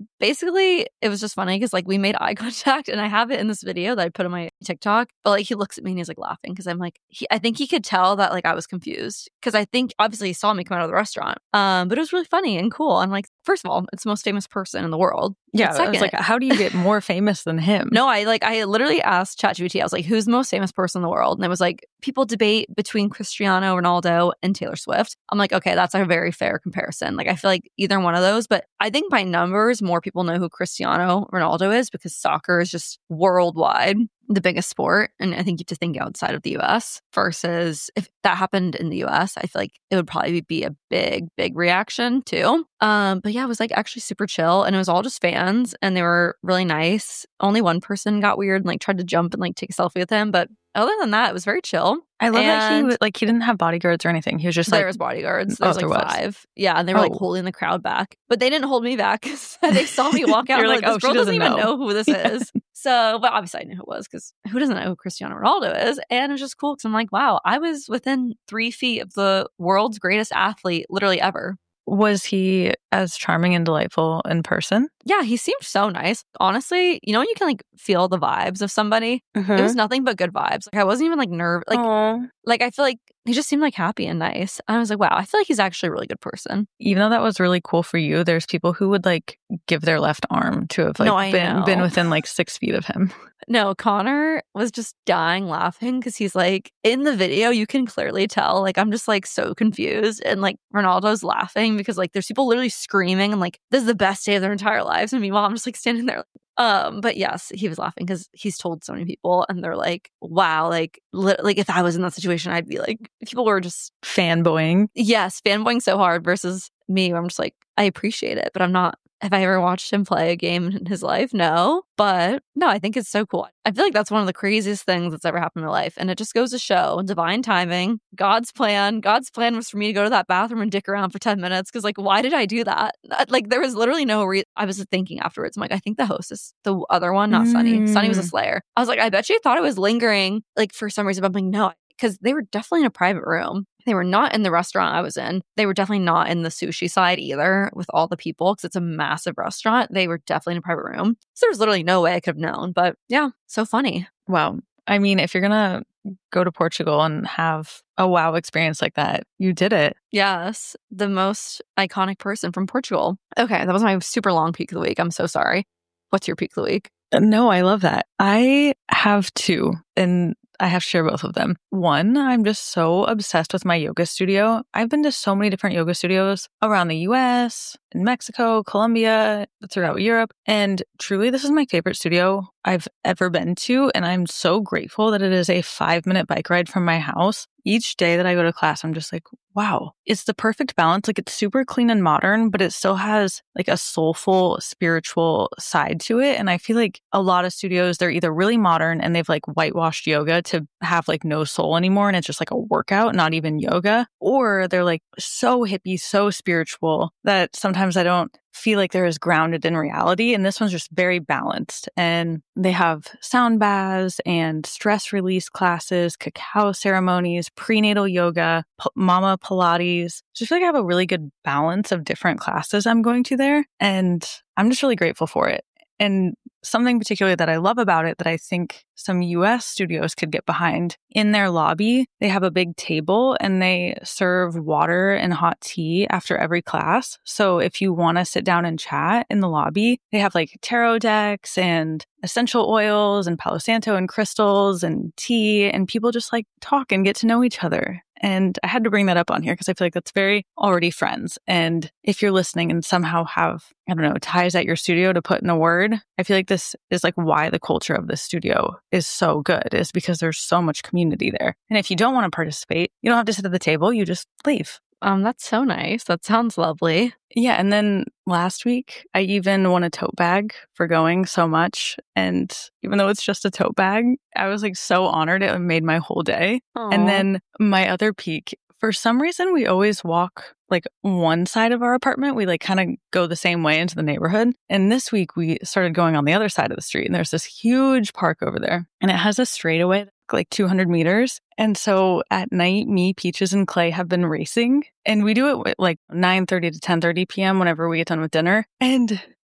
basically, it was just funny because like we made eye contact and I have it in this video that I put on my TikTok. But like he looks at me and he's like laughing because I'm like, he, I think he could tell that like I was confused because I think obviously he saw me come out of the restaurant. Um, but it was really funny and cool. I'm like, first of all, it's the most famous person in the world. Yeah, I was like, how do you get more famous than him? No, I like I literally asked ChatGPT. I was like, who's the most famous person in the world? And it was like, people debate between Cristiano Ronaldo and Taylor Swift. I'm like, okay, that's a very fair comparison. Like I feel like either one of those, but I think by numbers, more people know who Cristiano Ronaldo is because soccer is just worldwide the biggest sport. And I think you have to think outside of the U S versus if that happened in the U S, I feel like it would probably be a big, big reaction too. Um, but yeah, it was like actually super chill and it was all just fans and they were really nice. Only one person got weird and like tried to jump and like take a selfie with him. But other than that, it was very chill. I love and that he was, like he didn't have bodyguards or anything. He was just there like was bodyguards. There oh, was like there was. five. Yeah, and they were like Oh. holding the crowd back, but they didn't hold me back. They saw me walk out. You're and like, like, oh, this she girl doesn't doesn't even know. know who this is. So, but obviously I knew who it was because who doesn't know who Cristiano Ronaldo is? And it was just cool because I'm like, wow, I was within three feet of the world's greatest athlete, literally ever. Was he as charming and delightful in person? Yeah, he seemed so nice. Honestly, you know when you can like feel the vibes of somebody? Mm-hmm. It was nothing but good vibes. Like I wasn't even like nervous. Like, Aww. like I feel like he just seemed like happy and nice. And I was like, wow, I feel like he's actually a really good person. Even though that was really cool for you, there's people who would like give their left arm to have like No, I been know. been within like six feet of him. No, Connor was just dying laughing because he's like, in the video, you can clearly tell, like, I'm just like so confused. And like, Ronaldo's laughing because like, there's people literally screaming and like, this is the best day of their entire lives. And meanwhile, I'm just like standing there. Um, but yes, he was laughing because he's told so many people and they're like, wow, like, li- like if I was in that situation, I'd be like, people were just, Fanboying. yes, fanboying so hard versus me, where I'm just like, I appreciate it, but I'm not. Have I ever watched him play a game in his life? No. But no, I think it's so cool. I feel like that's one of the craziest things that's ever happened in my life. And it just goes to show divine timing, God's plan. God's plan was for me to go to that bathroom and dick around for ten minutes. Cause like, why did I do that? Like, there was literally no reason. I was thinking afterwards, I'm like, I think the hostess, the other one, not Sunny. Mm. Sunny was a slayer. I was like, I bet she thought it was lingering, like for some reason. But I'm like, no, because they were definitely in a private room. They were not in the restaurant I was in. They were definitely not in the sushi side either with all the people because it's a massive restaurant. They were definitely in a private room. So there's literally no way I could have known. But yeah, so funny. Wow. I mean, if you're going to go to Portugal and have a wow experience like that, you did it. Yes, the most iconic person from Portugal. Okay, that was my super long peak of the week. I'm so sorry. What's your peak of the week? No, I love that. I have two, and I have to share both of them. One, I'm just so obsessed with my yoga studio. I've been to so many different yoga studios around the U S, in Mexico, Colombia, throughout Europe. And truly, this is my favorite studio I've ever been to. And I'm so grateful that it is a five minute bike ride from my house. Each day that I go to class, I'm just like, wow, it's the perfect balance. Like it's super clean and modern, but it still has like a soulful, spiritual side to it. And I feel like a lot of studios, they're either really modern and they've like whitewashed yoga to have like no soul anymore. And it's just like a workout, not even yoga. Or they're like so hippie, so spiritual that sometimes I don't feel like they're as grounded in reality. And this one's just very balanced. And they have sound baths and stress release classes, cacao ceremonies, prenatal yoga, p- mama Pilates. Just feel like I have a really good balance of different classes I'm going to there. And I'm just really grateful for it. And something particularly that I love about it that I think some U S studios could get behind, in their lobby, they have a big table and they serve water and hot tea after every class. So if you want to sit down and chat in the lobby, they have like tarot decks and essential oils and Palo Santo and crystals and tea, and people just like talk and get to know each other. And I had to bring that up on here because I feel like that's very already friends. And if you're listening and somehow have, I don't know, ties at your studio to put in a word, I feel like this is like why the culture of this studio is so good, is because there's so much community there. And if you don't want to participate, you don't have to sit at the table, you just leave. Um, that's so nice. That sounds lovely. Yeah. And then last week, I even won a tote bag for going so much. And even though it's just a tote bag, I was like so honored. It made my whole day. Aww. And then my other peak, for some reason, we always walk like one side of our apartment. We like kind of go the same way into the neighborhood. And this week we started going on the other side of the street. And there's this huge park over there. And it has a straightaway like two hundred meters. And so at night, me, Peaches, and Clay have been racing. And we do it at like nine thirty to ten thirty p.m. whenever we get done with dinner. And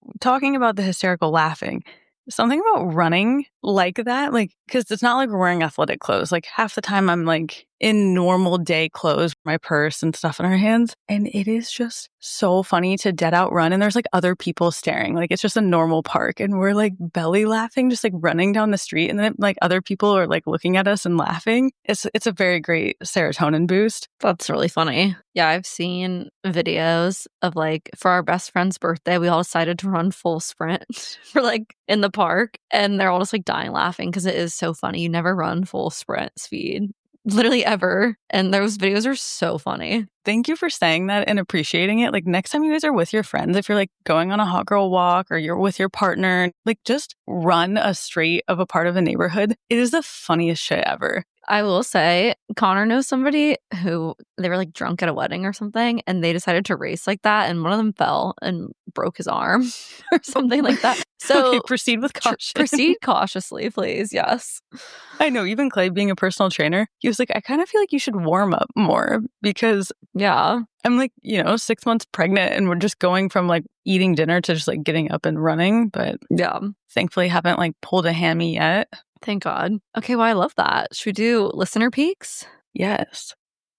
talking about the hysterical laughing, something about running like that, like, because it's not like we're wearing athletic clothes. Like half the time I'm like in normal day clothes, my purse and stuff in our hands. And it is just so funny to dead out run. And there's like other people staring. Like it's just a normal park. And we're like belly laughing, just like running down the street. And then like other people are like looking at us and laughing. It's, it's a very great serotonin boost. That's really funny. Yeah, I've seen videos of like for our best friend's birthday, we all decided to run full sprint for like in the park. And they're all just like dying laughing because it is so funny. You never run full sprint speed. Literally ever. And those videos are so funny. Thank you for saying that and appreciating it. Like next time you guys are with your friends, if you're like going on a hot girl walk or you're with your partner, like just run a straight of a part of a neighborhood. It is the funniest shit ever. I will say, Connor knows somebody who they were like drunk at a wedding or something, and they decided to race like that, and one of them fell and broke his arm or something like that. So okay, proceed with caution. Tr- proceed cautiously, please. Yes. I know, even Clay being a personal trainer, he was like, I kind of feel like you should warm up more because yeah, I'm like, you know, six months pregnant and we're just going from like eating dinner to just like getting up and running. But yeah, thankfully haven't like pulled a hammy yet. Thank God. Okay, well, I love that. Should we do listener peaks? Yes.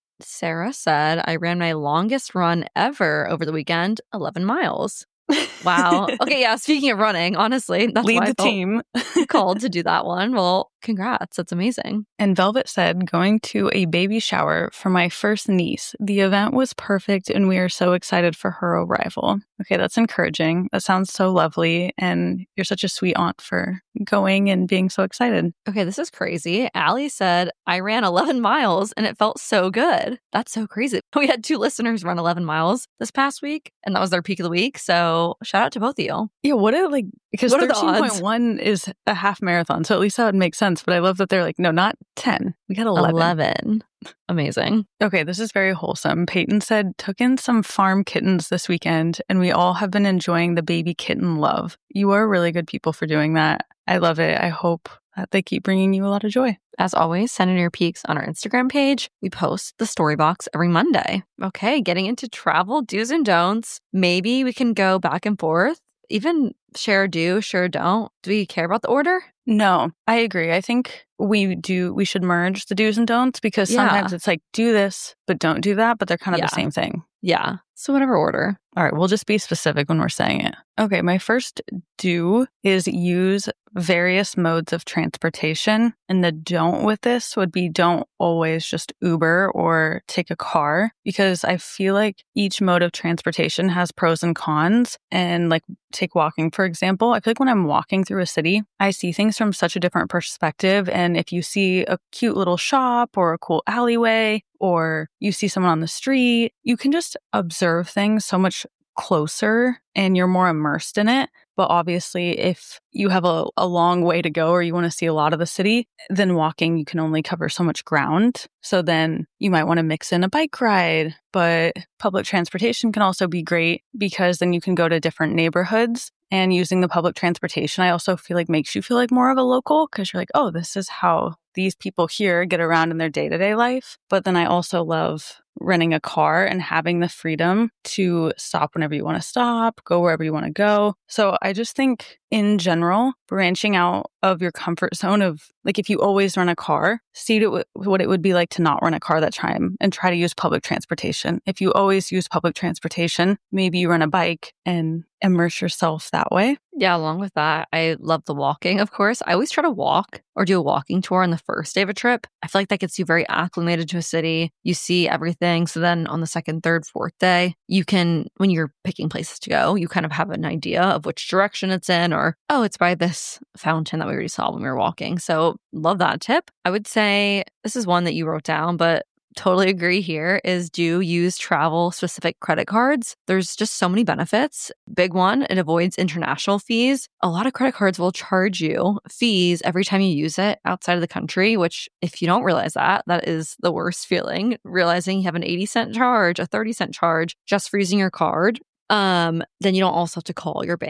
Sarah said, I ran my longest run ever over the weekend, eleven miles. Wow. Okay, yeah, speaking of running, honestly, that's Lead why the I felt team. called to do that one. Well, congrats. That's amazing. And Velvet said, going to a baby shower for my first niece. The event was perfect and we are so excited for her arrival. Okay, that's encouraging. That sounds so lovely. And you're such a sweet aunt for going and being so excited. Okay, this is crazy. Allie said, I ran eleven miles and it felt so good. That's so crazy. We had two listeners run eleven miles this past week, and that was their peak of the week. So shout out to both of you. Yeah, what are like, because thirteen point one is a half marathon. So at least that would make sense. But I love that they're like, no, not ten. We got eleven. eleven. Amazing. Okay, this is very wholesome. Peyton said, took in some farm kittens this weekend, and we all have been enjoying the baby kitten love. You are really good people for doing that. I love it. I hope that they keep bringing you a lot of joy. As always, send in your peaks on our Instagram page. We post the story box every Monday. Okay, getting into travel do's and don'ts. Maybe we can go back and forth. Even share do, share don't. Do we care about the order? No, I agree. I think we do, we should merge the do's and don'ts because Yeah. sometimes it's like do this, but don't do that, but they're kind of Yeah. the same thing. Yeah. So whatever order. All right, we'll just be specific when we're saying it. Okay, my first do is use various modes of transportation. And the don't with this would be don't always just Uber or take a car because I feel like each mode of transportation has pros and cons. And like take walking, for example. I feel like when I'm walking through a city, I see things from such a different perspective. And if you see a cute little shop or a cool alleyway, or you see someone on the street, you can just observe things so much closer and you're more immersed in it. But obviously, if you have a, a long way to go or you want to see a lot of the city, then walking, you can only cover so much ground. So then you might want to mix in a bike ride. But public transportation can also be great because then you can go to different neighborhoods. And using the public transportation, I also feel like makes you feel like more of a local because you're like, oh, this is how these people here get around in their day-to-day life. But then I also love renting a car and having the freedom to stop whenever you want to stop, go wherever you want to go. So I just think in general, branching out of your comfort zone of like if you always run a car, see to what it would be like to not run a car that time and try to use public transportation. If you always use public transportation, maybe you run a bike and immerse yourself that way. Yeah, along with that, I love the walking, of course. I always try to walk or do a walking tour on the first day of a trip. I feel like that gets you very acclimated to a city. You see everything. So then on the second, third, fourth day, you can, when you're picking places to go, you kind of have an idea of which direction it's in or, oh, it's by this fountain that we already saw when we were walking. So love that tip. I would say this is one that you wrote down, but totally agree here is do use travel specific credit cards. There's just so many benefits. Big one, it avoids international fees. A lot of credit cards will charge you fees every time you use it outside of the country, which if you don't realize that, that is the worst feeling. Realizing you have an eighty cent charge, a thirty cent charge just for using your card. Um, then you don't also have to call your bank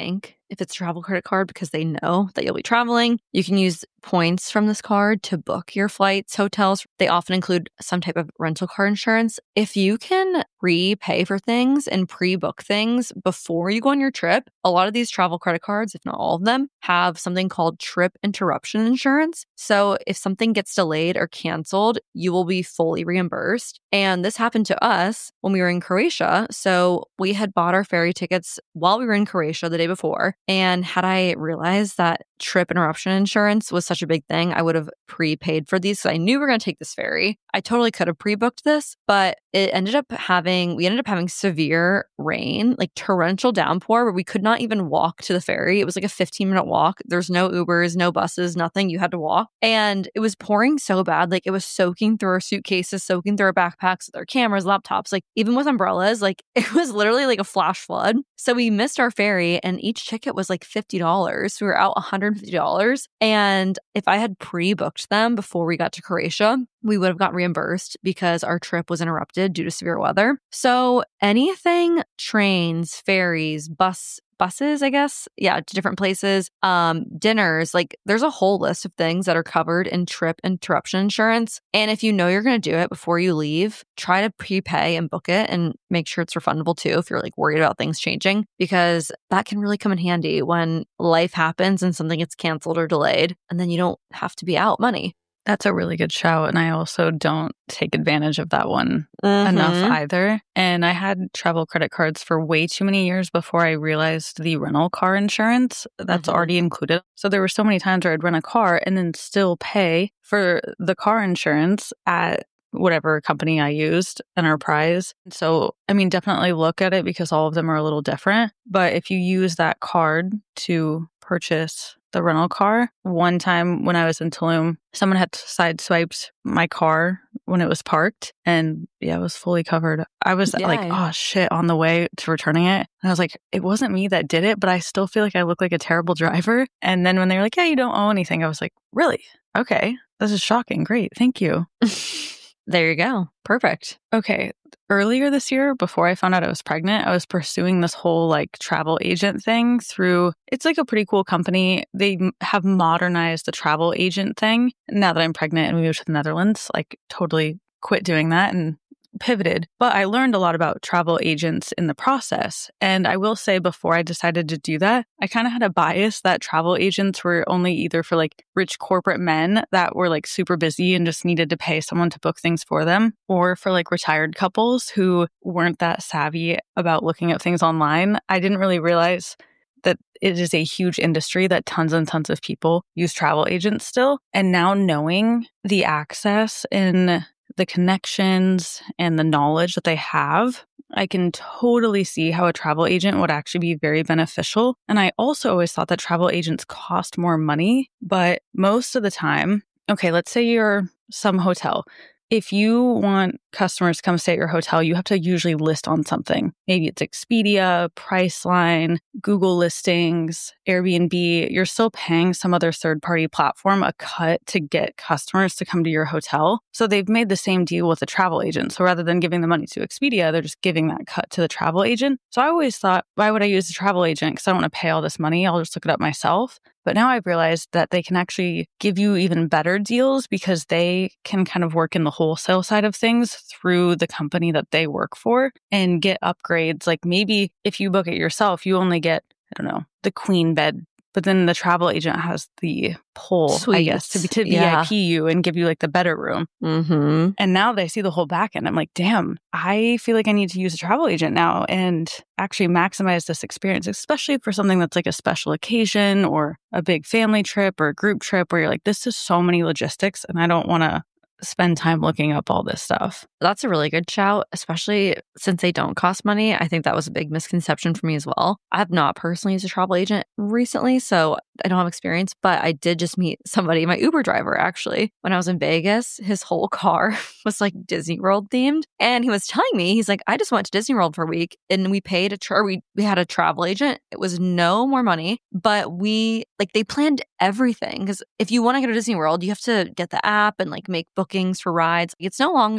if it's a travel credit card because they know that you'll be traveling. You can use points from this card to book your flights, hotels. They often include some type of rental car insurance. If you can prepay for things and pre-book things before you go on your trip, a lot of these travel credit cards, if not all of them, have something called trip interruption insurance. So if something gets delayed or canceled, you will be fully reimbursed. And this happened to us when we were in Croatia. So we had bought our ferry tickets while we were in Croatia the day before. And had I realized that trip interruption insurance was such a big thing, I would have prepaid for these. So I knew we were going to take this ferry. I totally could have pre-booked this, but it ended up having, we ended up having severe rain, like torrential downpour, where we could not even walk to the ferry. It was like a fifteen minute walk. There's no Ubers, no buses, nothing. You had to walk. And it was pouring so bad. Like it was soaking through our suitcases, soaking through our backpacks with our cameras, laptops, like even with umbrellas, like it was literally like a flash flood. So we missed our ferry and each ticket was like fifty dollars. We were out one hundred fifty dollars. And if I had pre-booked them before we got to Croatia, we would have got reimbursed because our trip was interrupted due to severe weather. So anything, trains, ferries, bus, buses, I guess, yeah, to different places, um, dinners, like there's a whole list of things that are covered in trip interruption insurance. And if you know you're going to do it before you leave, try to prepay and book it and make sure it's refundable too if you're like worried about things changing, because that can really come in handy when life happens and something gets canceled or delayed, and then you don't have to be out money. That's a really good shout. And I also don't take advantage of that one Mm-hmm. enough either. And I had travel credit cards for way too many years before I realized the rental car insurance that's Mhm. already included. So there were so many times where I'd rent a car and then still pay for the car insurance at whatever company I used, Enterprise. So, I mean, definitely look at it because all of them are a little different. But if you use that card to purchase the rental car, one time when I was in Tulum, someone had sideswiped my car when it was parked, and yeah, it was fully covered. I was Yeah. like, oh shit, on the way to returning it. And I was like, it wasn't me that did it, but I still feel like I look like a terrible driver. And then when they were like, yeah, you don't owe anything, I was like, really? Okay, this is shocking. Great. Thank you. There you go. Perfect. Okay. Earlier this year, before I found out I was pregnant, I was pursuing this whole like travel agent thing through, it's like a pretty cool company. They m- have modernized the travel agent thing. Now that I'm pregnant and we moved to the Netherlands, like totally quit doing that and pivoted. But I learned a lot about travel agents in the process. And I will say before I decided to do that, I kind of had a bias that travel agents were only either for like rich corporate men that were like super busy and just needed to pay someone to book things for them, or for like retired couples who weren't that savvy about looking at things online. I didn't really realize that it is a huge industry, that tons and tons of people use travel agents still. And now knowing the access and the connections and the knowledge that they have, I can totally see how a travel agent would actually be very beneficial. And I also always thought that travel agents cost more money, but most of the time, okay, let's say you're some hotel. If you want customers to come stay at your hotel, you have to usually list on something. Maybe it's Expedia, Priceline, Google listings, Airbnb. You're still paying some other third-party platform a cut to get customers to come to your hotel. So they've made the same deal with a travel agent. So rather than giving the money to Expedia, they're just giving that cut to the travel agent. So I always thought, why would I use a travel agent? Because I don't want to pay all this money. I'll just look it up myself. But now I've realized that they can actually give you even better deals because they can kind of work in the wholesale side of things through the company that they work for and get upgrades. Like maybe if you book it yourself, you only get, I don't know, the queen bed. But then the travel agent has the pull, I guess, to, to Yeah. V I P you and give you like the better room. Mm-hmm. And now that I see the whole back end, I'm like, damn, I feel like I need to use a travel agent now and actually maximize this experience, especially for something that's like a special occasion or a big family trip or a group trip where you're like, this is so many logistics and I don't want to spend time looking up all this stuff. That's a really good shout, especially since they don't cost money. I think that was a big misconception for me as well. I have not personally used a travel agent recently, so I don't have experience, but I did just meet somebody, my Uber driver, actually. When I was in Vegas, his whole car was like Disney World themed. And he was telling me, he's like, I just went to Disney World for a week and we paid a, tra- we, we had a travel agent. It was no more money, but we, like, they planned everything. Because if you want to go to Disney World, you have to get the app and like make bookings for rides. It's no longer you just go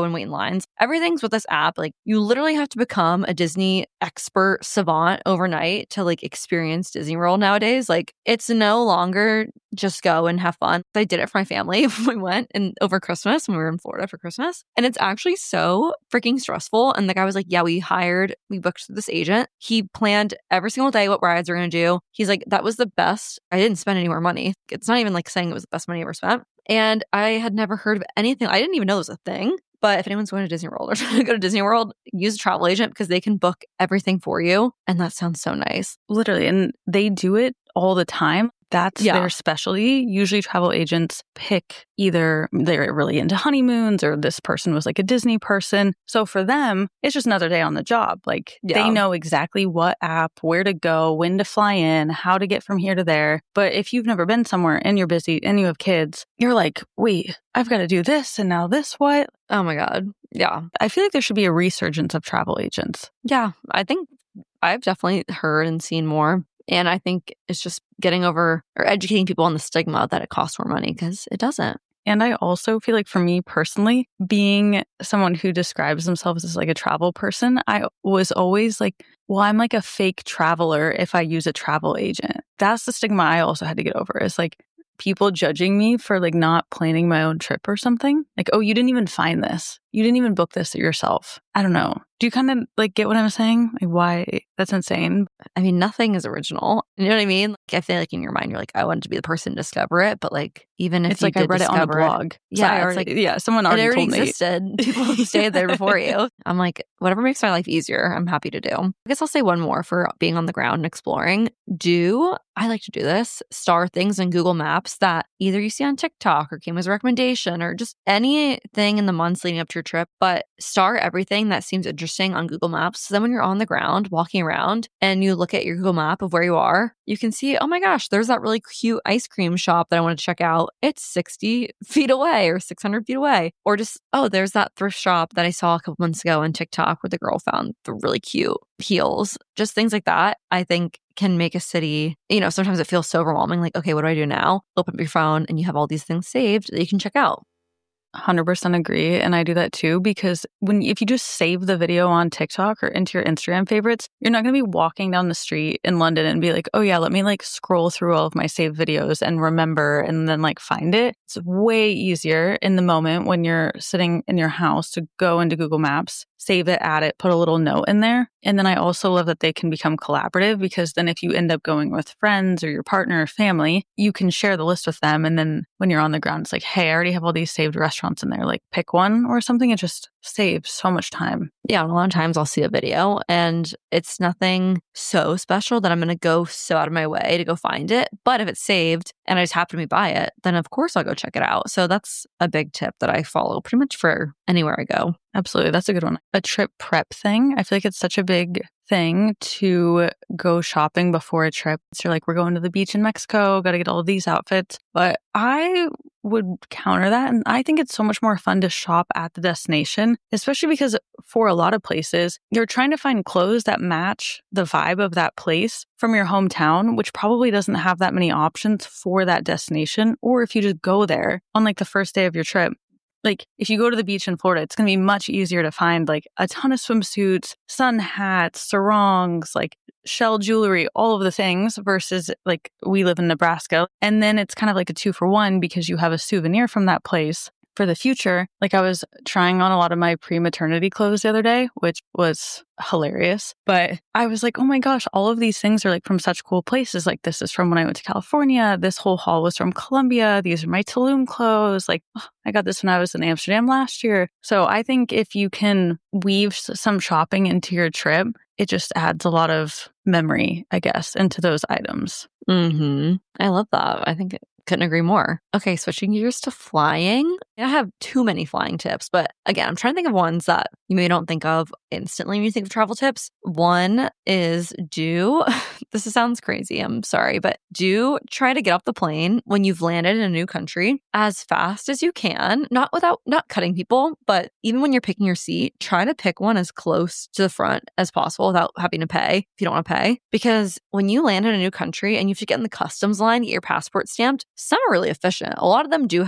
and wait in lines. Everything's with this app. Like you literally have to become a Disney expert savant overnight to like experience Disney World nowadays. Like it's no longer just go and have fun. I did it for my family when we went and over Christmas when we were in Florida for Christmas. And it's actually so freaking stressful. And the guy was like, yeah, we hired, we booked this agent. He planned every single day what rides we're going to do. He's like, that was the best. I didn't spend any more money. It's not even like saying it was the best money I ever spent. And I had never heard of anything. I didn't even know it was a thing. But if anyone's going to Disney World or trying to go to Disney World, use a travel agent because they can book everything for you. And that sounds so nice. Literally. And they do it all the time. That's Yeah. their specialty. Usually travel agents pick either they're really into honeymoons or this person was like a Disney person. So for them, it's just another day on the job. Like Yeah. they know exactly what app, where to go, when to fly in, how to get from here to there. But if you've never been somewhere and you're busy and you have kids, you're like, wait, I've got to do this and now this what? Oh my God. Yeah. I feel like there should be a resurgence of travel agents. Yeah. I think I've definitely heard and seen more. And I think it's just getting over or educating people on the stigma that it costs more money because it doesn't. And I also feel like for me personally, being someone who describes themselves as like a travel person, I was always like, well, I'm like a fake traveler if I use a travel agent. That's the stigma I also had to get over. It's like people judging me for like not planning my own trip or something. Like, oh, you didn't even find this. You didn't even book this yourself. I don't know. Do you kind of like get what I'm saying? Like why? That's insane. I mean, nothing is original. You know what I mean? Like, I feel like in your mind, you're like, I wanted to be the person to discover it. But like, even if It's you like I did read it on a discover blog. yeah, So I it's already- like yeah, someone already, it already told me. existed. People have stayed there before you. I'm like, whatever makes my life easier, I'm happy to do. I guess I'll say one more for being on the ground and exploring. Do, I like to do this, star things in Google Maps that either you see on TikTok or came as a recommendation or just anything in the months leading up to your trip, but star everything that seems interesting on Google Maps. So then when you're on the ground walking around and you look at your Google map of where you are, you can see, oh my gosh, there's that really cute ice cream shop that I want to check out. It's sixty feet away or six hundred feet away. Or just, oh, there's that thrift shop that I saw a couple months ago on TikTok where the girl found the really cute heels. Just things like that, I think can make a city, you know, sometimes it feels so overwhelming. Like, okay, what do I do now? Open up your phone and you have all these things saved that you can check out. one hundred percent agree. And I do that too, because when if you just save the video on TikTok or into your Instagram favorites, you're not going to be walking down the street in London and be like, oh yeah, let me like scroll through all of my saved videos and remember and then like find it. It's way easier in the moment when you're sitting in your house to go into Google Maps, save it, add it, put a little note in there. And then I also love that they can become collaborative because then if you end up going with friends or your partner or family, you can share the list with them. And then when you're on the ground, it's like, hey, I already have all these saved restaurants in there. Like pick one or something. It just saves so much time. Yeah, and a lot of times I'll see a video and it's nothing so special that I'm going to go so out of my way to go find it. But if it's saved and I just happen to be by it, then of course I'll go check it out. So that's a big tip that I follow pretty much for anywhere I go. Absolutely. That's a good one. A trip prep thing. I feel like it's such a big thing to go shopping before a trip. So you're like, we're going to the beach in Mexico, got to get all of these outfits. But I would counter that. And I think it's so much more fun to shop at the destination, especially because for a lot of places, you're trying to find clothes that match the vibe of that place from your hometown, which probably doesn't have that many options for that destination. Or if you just go there on like the first day of your trip, like if you go to the beach in Florida, it's going to be much easier to find like a ton of swimsuits, sun hats, sarongs, like shell jewelry, all of the things versus like we live in Nebraska. And then it's kind of like a two for one because you have a souvenir from that place for the future. Like I was trying on a lot of my pre-maternity clothes the other day, which was hilarious. But I was like, oh my gosh, all of these things are like from such cool places. Like this is from when I went to California. This whole haul was from Colombia. These are my Tulum clothes. Like oh, I got this when I was in Amsterdam last year. So I think if you can weave s- some shopping into your trip, it just adds a lot of memory, I guess, into those items. Mm-hmm. I love that. I think it couldn't agree more. Okay, switching gears to flying. I have too many flying tips, but again, I'm trying to think of ones that you maybe don't think of instantly when you think of travel tips. One is do, this sounds crazy, I'm sorry, but do try to get off the plane when you've landed in a new country as fast as you can, not without, not cutting people, but even when you're picking your seat, try to pick one as close to the front as possible without having to pay if you don't want to pay. Because when you land in a new country and you have to get in the customs line, get your passport stamped, some are really efficient. A lot of them do have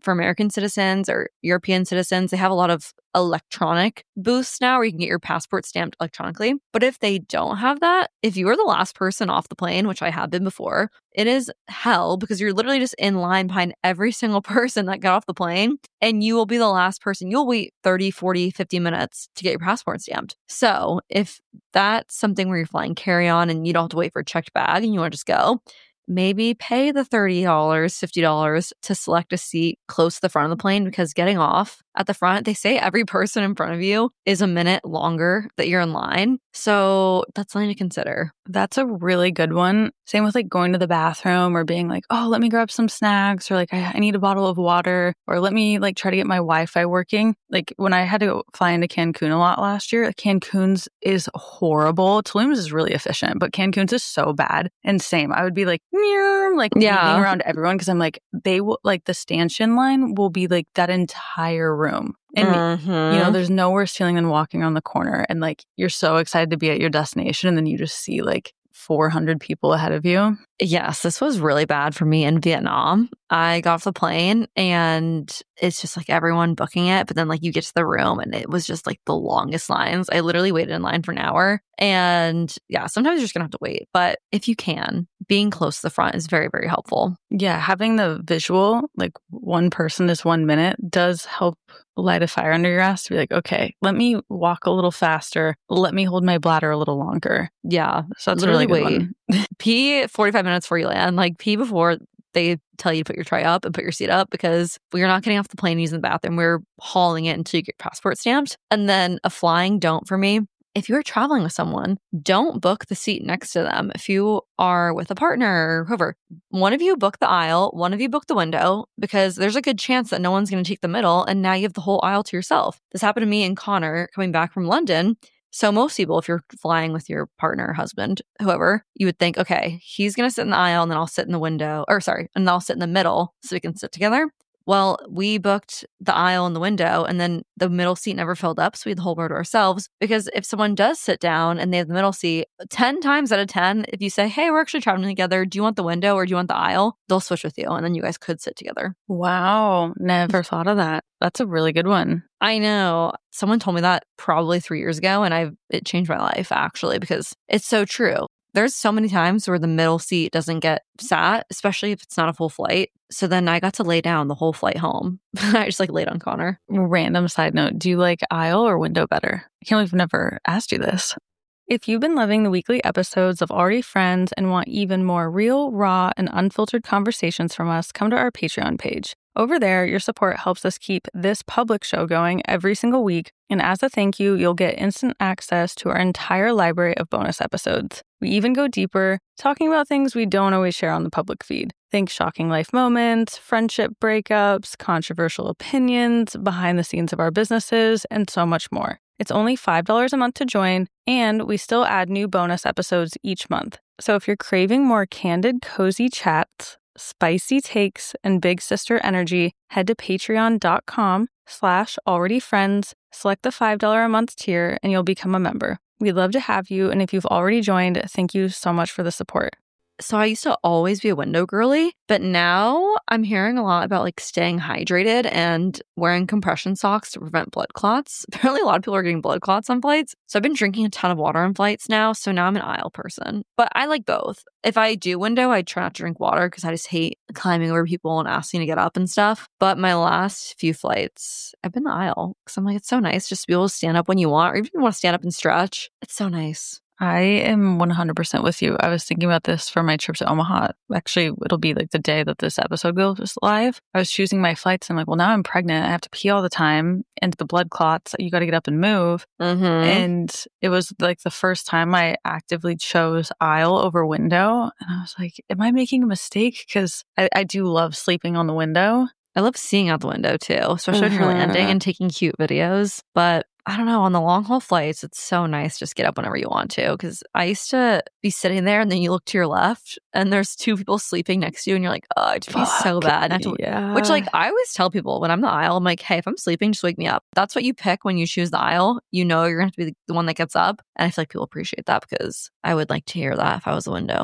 for American citizens or European citizens, they have a lot of electronic booths now where you can get your passport stamped electronically. But if they don't have that, if you are the last person off the plane, which I have been before, it is hell because you're literally just in line behind every single person that got off the plane, and you will be the last person. You'll wait thirty, forty, fifty minutes to get your passport stamped. So if that's something where you're flying carry-on and you don't have to wait for a checked bag and you want to just go, maybe pay the thirty dollars, fifty dollars to select a seat close to the front of the plane, because getting off at the front, they say every person in front of you is a minute longer that you're in line. So that's something to consider. That's a really good one. Same with like going to the bathroom or being like, oh, let me grab some snacks, or like I, I need a bottle of water, or let me like try to get my Wi-Fi working. Like when I had to fly into Cancun a lot last year, Cancun's is horrible. Tulum's is really efficient, but Cancun's is so bad. And same, I would be like, like yeah. leaning around everyone because I'm like, they will like the stanchion line will be like that entire room. And, mm-hmm. you know, there's no worse feeling than walking around the corner and like you're so excited to be at your destination and then you just see like four hundred people ahead of you. Yes, this was really bad for me in Vietnam. I got off the plane and it's just like everyone booking it. But then like you get to the room and it was just like the longest lines. I literally waited in line for an hour. And yeah, sometimes you're just going to have to wait. But if you can, being close to the front is very, very helpful. Yeah, having the visual, like one person is one minute, does help light a fire under your ass to be like, okay, let me walk a little faster. Let me hold my bladder a little longer. Yeah. So that's literally a really good wait. one. Pee forty-five minutes before you land. Like pee before they tell you to put your tray up and put your seat up, because we're not getting off the plane using the bathroom. We're hauling it until you get your passport stamped. And then a flying don't for me. If you're traveling with someone, don't book the seat next to them. If you are with a partner or whoever, one of you book the aisle, one of you book the window, because there's a good chance that no one's going to take the middle and now you have the whole aisle to yourself. This happened to me and Connor coming back from London. So most people, if you're flying with your partner, husband, whoever, you would think, okay, he's going to sit in the aisle and then I'll sit in the window, or sorry, and I'll sit in the middle so we can sit together. Well, we booked the aisle and the window, and then the middle seat never filled up, so we had the whole row to ourselves. Because if someone does sit down and they have the middle seat, ten times out of ten, if you say, hey, we're actually traveling together, do you want the window or do you want the aisle? They'll switch with you, and then you guys could sit together. Wow. Never thought of that. That's a really good one. I know. Someone told me that probably three years ago, and I've it changed my life, actually, because it's so true. There's so many times where the middle seat doesn't get sat, especially if it's not a full flight. So then I got to lay down the whole flight home. I just like laid on Connor. Random side note. Do you like aisle or window better? I can't believe I've never asked you this. If you've been loving the weekly episodes of Already Friends and want even more real, raw, and unfiltered conversations from us, come to our Patreon page. Over there, your support helps us keep this public show going every single week, and as a thank you, you'll get instant access to our entire library of bonus episodes. We even go deeper, talking about things we don't always share on the public feed. Think shocking life moments, friendship breakups, controversial opinions, behind the scenes of our businesses, and so much more. It's only five dollars a month to join, and we still add new bonus episodes each month. So if you're craving more candid, cozy chats, spicy takes, and big sister energy, head to patreon.com slash already friends, select the five dollars a month tier, and you'll become a member. We'd love to have you, and if you've already joined, thank you so much for the support. So I used to always be a window girly, but now I'm hearing a lot about like staying hydrated and wearing compression socks to prevent blood clots. Apparently a lot of people are getting blood clots on flights. So I've been drinking a ton of water on flights now. So now I'm an aisle person, but I like both. If I do window, I try not to drink water because I just hate climbing over people and asking to get up and stuff. But my last few flights, I've been the aisle because I'm like, it's so nice just to be able to stand up when you want, or even if you want to stand up and stretch. It's so nice. I am one hundred percent with you. I was thinking about this for my trip to Omaha. Actually, it'll be like the day that this episode goes live. I was choosing my flights. And I'm like, well, now I'm pregnant. I have to pee all the time. And the blood clots, you got to get up and move. Mm-hmm. And it was like the first time I actively chose aisle over window. And I was like, am I making a mistake? Because I, I do love sleeping on the window. I love seeing out the window too, especially when you're landing and taking cute videos. But I don't know, on the long haul flights, it's so nice just get up whenever you want to. Because I used to be sitting there and then you look to your left and there's two people sleeping next to you and you're like, oh, it'd be so bad. And I have to, yeah. Which like I always tell people when I'm the aisle, I'm like, hey, if I'm sleeping, just wake me up. That's what you pick when you choose the aisle. You know you're going to have to be the one that gets up. And I feel like people appreciate that because I would like to hear that if I was the window.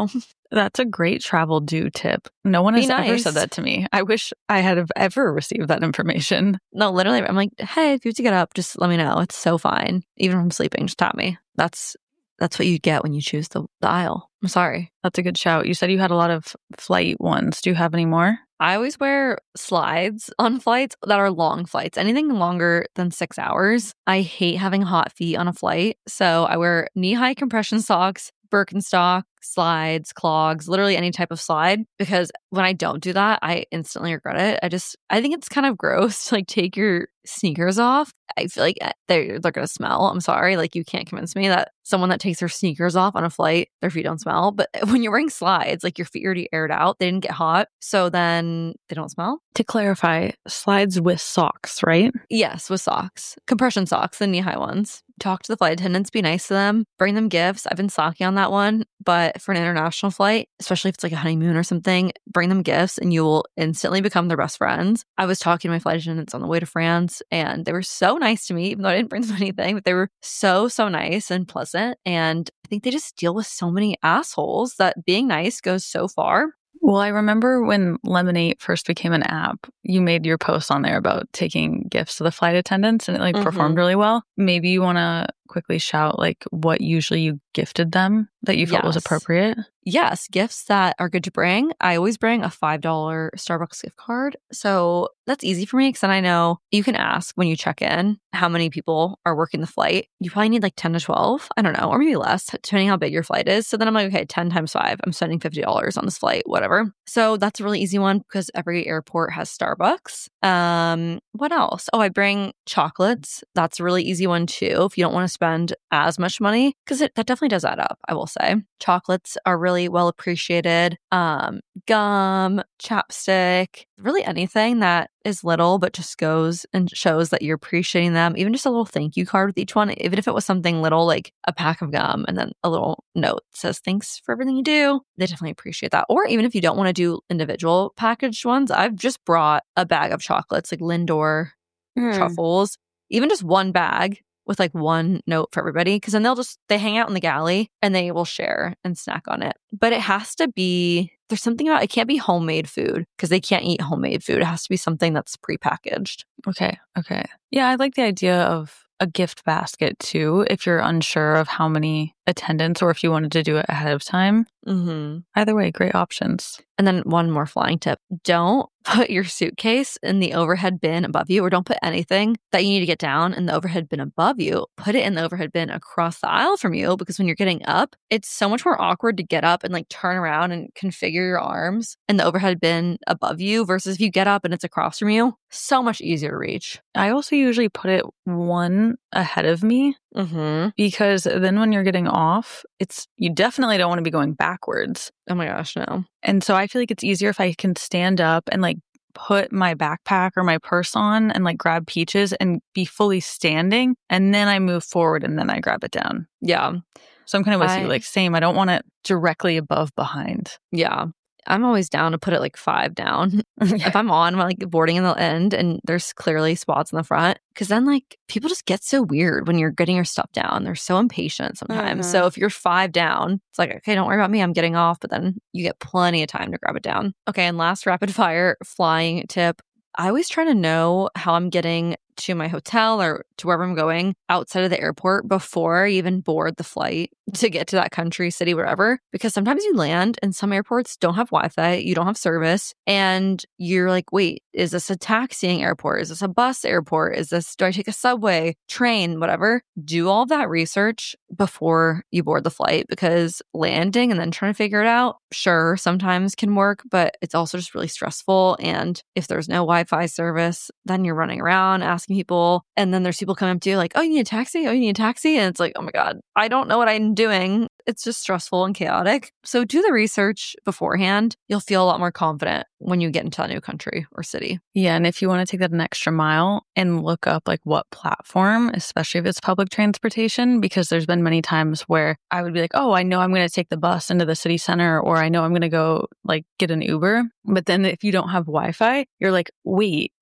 That's a great travel do tip. No one Be has nice. ever said that to me. I wish I had have ever received that information. No, literally, I'm like, hey, if you have to get up, just let me know. It's so fine. Even if I'm sleeping, just tap me. That's that's what you get when you choose the, the aisle. I'm sorry. That's a good shout. You said you had a lot of flight ones. Do you have any more? I always wear slides on flights that are long flights. Anything longer than six hours. I hate having hot feet on a flight. So I wear knee-high compression socks, Birkenstock, slides, clogs, literally any type of slide. Because when I don't do that, I instantly regret it. I just, I think it's kind of gross to like take your sneakers off. I feel like they're, they're going to smell. I'm sorry. Like you can't convince me that someone that takes their sneakers off on a flight, their feet don't smell. But when you're wearing slides, like your feet are already aired out. They didn't get hot. So then they don't smell. To clarify, slides with socks, right? Yes, with socks. Compression socks, the knee-high ones. Talk to the flight attendants, be nice to them, bring them gifts. I've been slacking on that one, but for an international flight, especially if it's like a honeymoon or something, bring them gifts and you will instantly become their best friends. I was talking to my flight attendants on the way to France and they were so nice to me, even though I didn't bring them anything, but they were so, so nice and pleasant. And I think they just deal with so many assholes that being nice goes so far. Well, I remember when Lemonade first became an app, you made your post on there about taking gifts to the flight attendants and it like mm-hmm. performed really well. Maybe you want to quickly shout like what usually you gifted them that you felt yes. was appropriate. Yes, gifts that are good to bring. I always bring a five dollars Starbucks gift card. So that's easy for me because then I know you can ask when you check in how many people are working the flight. You probably need like ten to twelve. I don't know, or maybe less, depending how big your flight is. So then I'm like, okay, ten times five. I'm spending fifty dollars on this flight, whatever. So that's a really easy one because every airport has Starbucks. Um, what else? Oh, I bring chocolates. That's a really easy one too if you don't want to spend as much money because that definitely does add up, I will say. Chocolates are really well appreciated. Um, gum, chapstick, really anything that is little but just goes and shows that you're appreciating them. Even just a little thank you card with each one, even if it was something little like a pack of gum and then a little note that says thanks for everything you do. They definitely appreciate that. Or even if you don't want to do individual packaged ones, I've just brought a bag of chocolates like Lindor mm. truffles, even just one bag with like one note for everybody because then they'll just they hang out in the galley and they will share and snack on it. But it has to be there's something about it can't be homemade food because they can't eat homemade food. It has to be something that's prepackaged. Okay. Okay. Yeah, I like the idea of a gift basket too if you're unsure of how many attendants or if you wanted to do it ahead of time. Mm-hmm. Either way, great options. And then one more flying tip. Don't put your suitcase in the overhead bin above you or don't put anything that you need to get down in the overhead bin above you. Put it in the overhead bin across the aisle from you because when you're getting up, it's so much more awkward to get up and like turn around and configure your arms in the overhead bin above you versus if you get up and it's across from you, so much easier to reach. I also usually put it one ahead of me mm-hmm. because then when you're getting off, it's you definitely don't want to be going backwards. Oh my gosh, no. And so I feel like it's easier if I can stand up and like put my backpack or my purse on and like grab Peaches and be fully standing. And then I move forward and then I grab it down. Yeah. So I'm kind of with I, you, like same. I don't want it directly above behind. Yeah. I'm always down to put it like five down. If I'm on, I'm like boarding in the end and there's clearly spots in the front. Because then like people just get so weird when you're getting your stuff down. They're so impatient sometimes. Uh-huh. So if you're five down, it's like, okay, don't worry about me. I'm getting off. But then you get plenty of time to grab it down. Okay. And last rapid fire flying tip. I always try to know how I'm getting to my hotel or to wherever I'm going outside of the airport before I even board the flight to get to that country, city, wherever. Because sometimes you land and some airports don't have Wi-Fi, you don't have service, and you're like, wait, is this a taxiing airport? Is this a bus airport? Is this, do I take a subway, train, whatever? Do all that research before you board the flight because landing and then trying to figure it out, sure, sometimes can work, but it's also just really stressful. And if there's no Wi-Fi service, then you're running around asking people, and then there's people coming up to you like, oh, you need a taxi? Oh, you need a taxi? And it's like, oh my God, I don't know what I'm doing. It's just stressful and chaotic. So do the research beforehand. You'll feel a lot more confident when you get into a new country or city. Yeah. And if you want to take that an extra mile and look up like what platform, especially if it's public transportation, because there's been many times where I would be like, oh, I know I'm going to take the bus into the city center, or I know I'm going to go like get an Uber. But then if you don't have Wi-Fi, you're like, wait,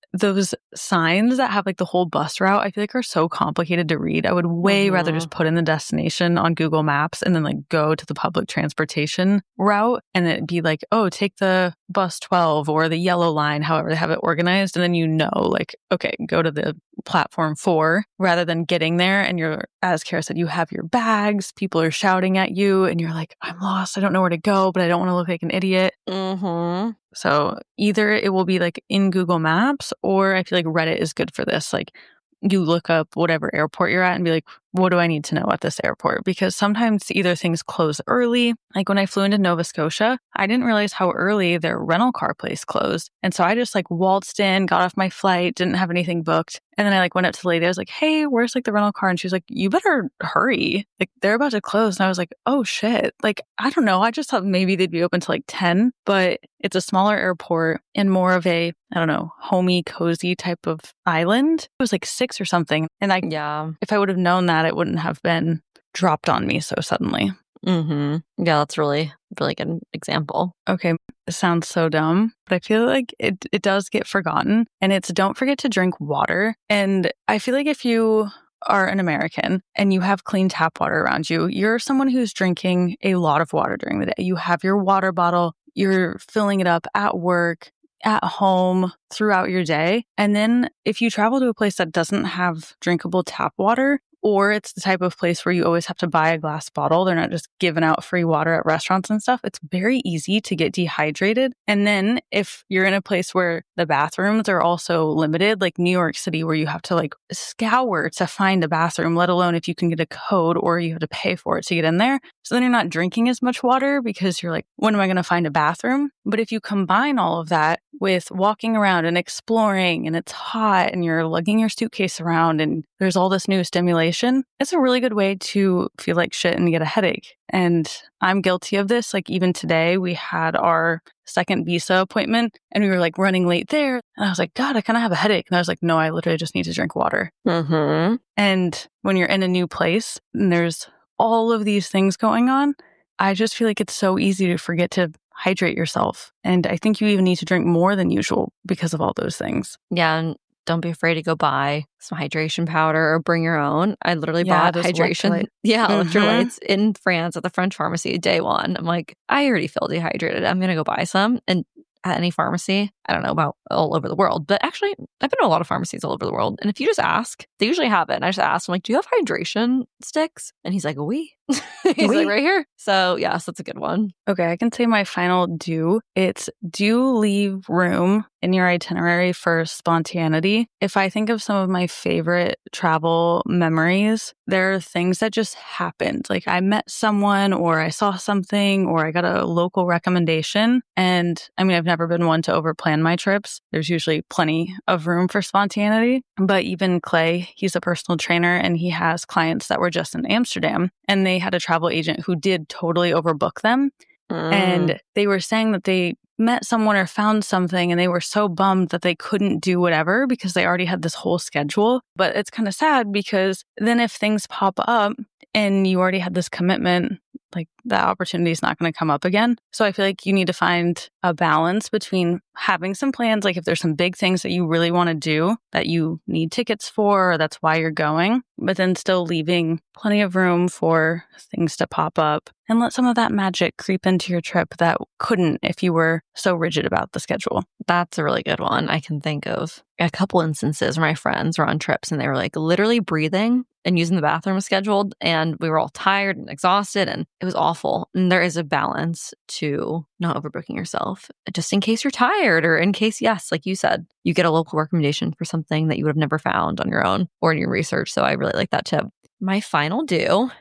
those signs that have like the whole bus route, I feel like are so complicated to read. I would way Mm-hmm. rather just put in the destination on Google Maps and then like go to the public transportation route and it'd be like, oh, take the bus twelve or the yellow line, however they have it organized. And then you know, like, okay, go to the platform four rather than getting there. And you're, as Kara said, you have your bags, people are shouting at you and you're like, I'm lost. I don't know where to go, but I don't want to look like an idiot. Mm-hmm. So either it will be like in Google Maps or I feel like Reddit is good for this. Like you look up whatever airport you're at and be like, what do I need to know at this airport? Because sometimes either things close early. Like when I flew into Nova Scotia, I didn't realize how early their rental car place closed. And so I just like waltzed in, got off my flight, didn't have anything booked. And then I like went up to the lady. I was like, hey, where's like the rental car? And she was like, you better hurry. Like they're about to close. And I was like, oh shit. Like, I don't know. I just thought maybe they'd be open to like ten, but it's a smaller airport and more of a, I don't know, homey, cozy type of island. It was like six or something. And I, Yeah. if I would have known that, it wouldn't have been dropped on me so suddenly. Mm-hmm. Yeah, that's really, really good example. Okay, it sounds so dumb, but I feel like it, it does get forgotten. And it's don't forget to drink water. And I feel like if you are an American and you have clean tap water around you, you're someone who's drinking a lot of water during the day. You have your water bottle, you're filling it up at work, at home, throughout your day. And then if you travel to a place that doesn't have drinkable tap water, or it's the type of place where you always have to buy a glass bottle, they're not just giving out free water at restaurants and stuff, it's very easy to get dehydrated. And then if you're in a place where the bathrooms are also limited, like New York City, where you have to like scour to find a bathroom, let alone if you can get a code or you have to pay for it to get in there. So then you're not drinking as much water because you're like, when am I going to find a bathroom? But if you combine all of that with walking around and exploring and it's hot and you're lugging your suitcase around and there's all this new stimulation, it's a really good way to feel like shit and get a headache. And I'm guilty of this. Like even today, we had our second visa appointment and we were like running late there. And I was like, God, I kind of have a headache. And I was like, no, I literally just need to drink water. Mm-hmm. And when you're in a new place and there's all of these things going on, I just feel like it's so easy to forget to hydrate yourself. And I think you even need to drink more than usual because of all those things. Yeah, and don't be afraid to go buy some hydration powder or bring your own. I literally Yeah, bought those hydration. electrolyte- Yeah, Mhm. electrolytes in France at the French pharmacy day one. I'm like, I already feel dehydrated. I'm going to go buy some. And at any pharmacy, I don't know about all over the world, but actually, I've been to a lot of pharmacies all over the world. And if you just ask, they usually have it. And I just asked, I'm like, do you have hydration sticks? And he's like, oui. He's Oui. like, right here. So, yes, that's a good one. Okay, I can say my final do. It's do leave room in your itinerary for spontaneity. If I think of some of my favorite travel memories, there are things that just happened. Like I met someone or I saw something or I got a local recommendation. And I mean, I've never been one to overplan my trips. There's usually plenty of room for spontaneity. But even Clay, he's a personal trainer and he has clients that were just in Amsterdam and they had a travel agent who did totally overbook them. Mm. And they were saying that they met someone or found something and they were so bummed that they couldn't do whatever because they already had this whole schedule. But it's kind of sad because then if things pop up and you already had this commitment, like that opportunity is not going to come up again. So I feel like you need to find a balance between having some plans, like if there's some big things that you really want to do that you need tickets for, or that's why you're going, but then still leaving plenty of room for things to pop up and let some of that magic creep into your trip that couldn't if you were so rigid about the schedule. That's a really good one. I can think of a couple instances where my friends were on trips and they were like literally breathing and using the bathroom scheduled, and we were all tired and exhausted and it was awful. And there is a balance to not overbooking yourself just in case you're tired or in case, yes, like you said, you get a local recommendation for something that you would have never found on your own or in your research. So I really like that tip. My final do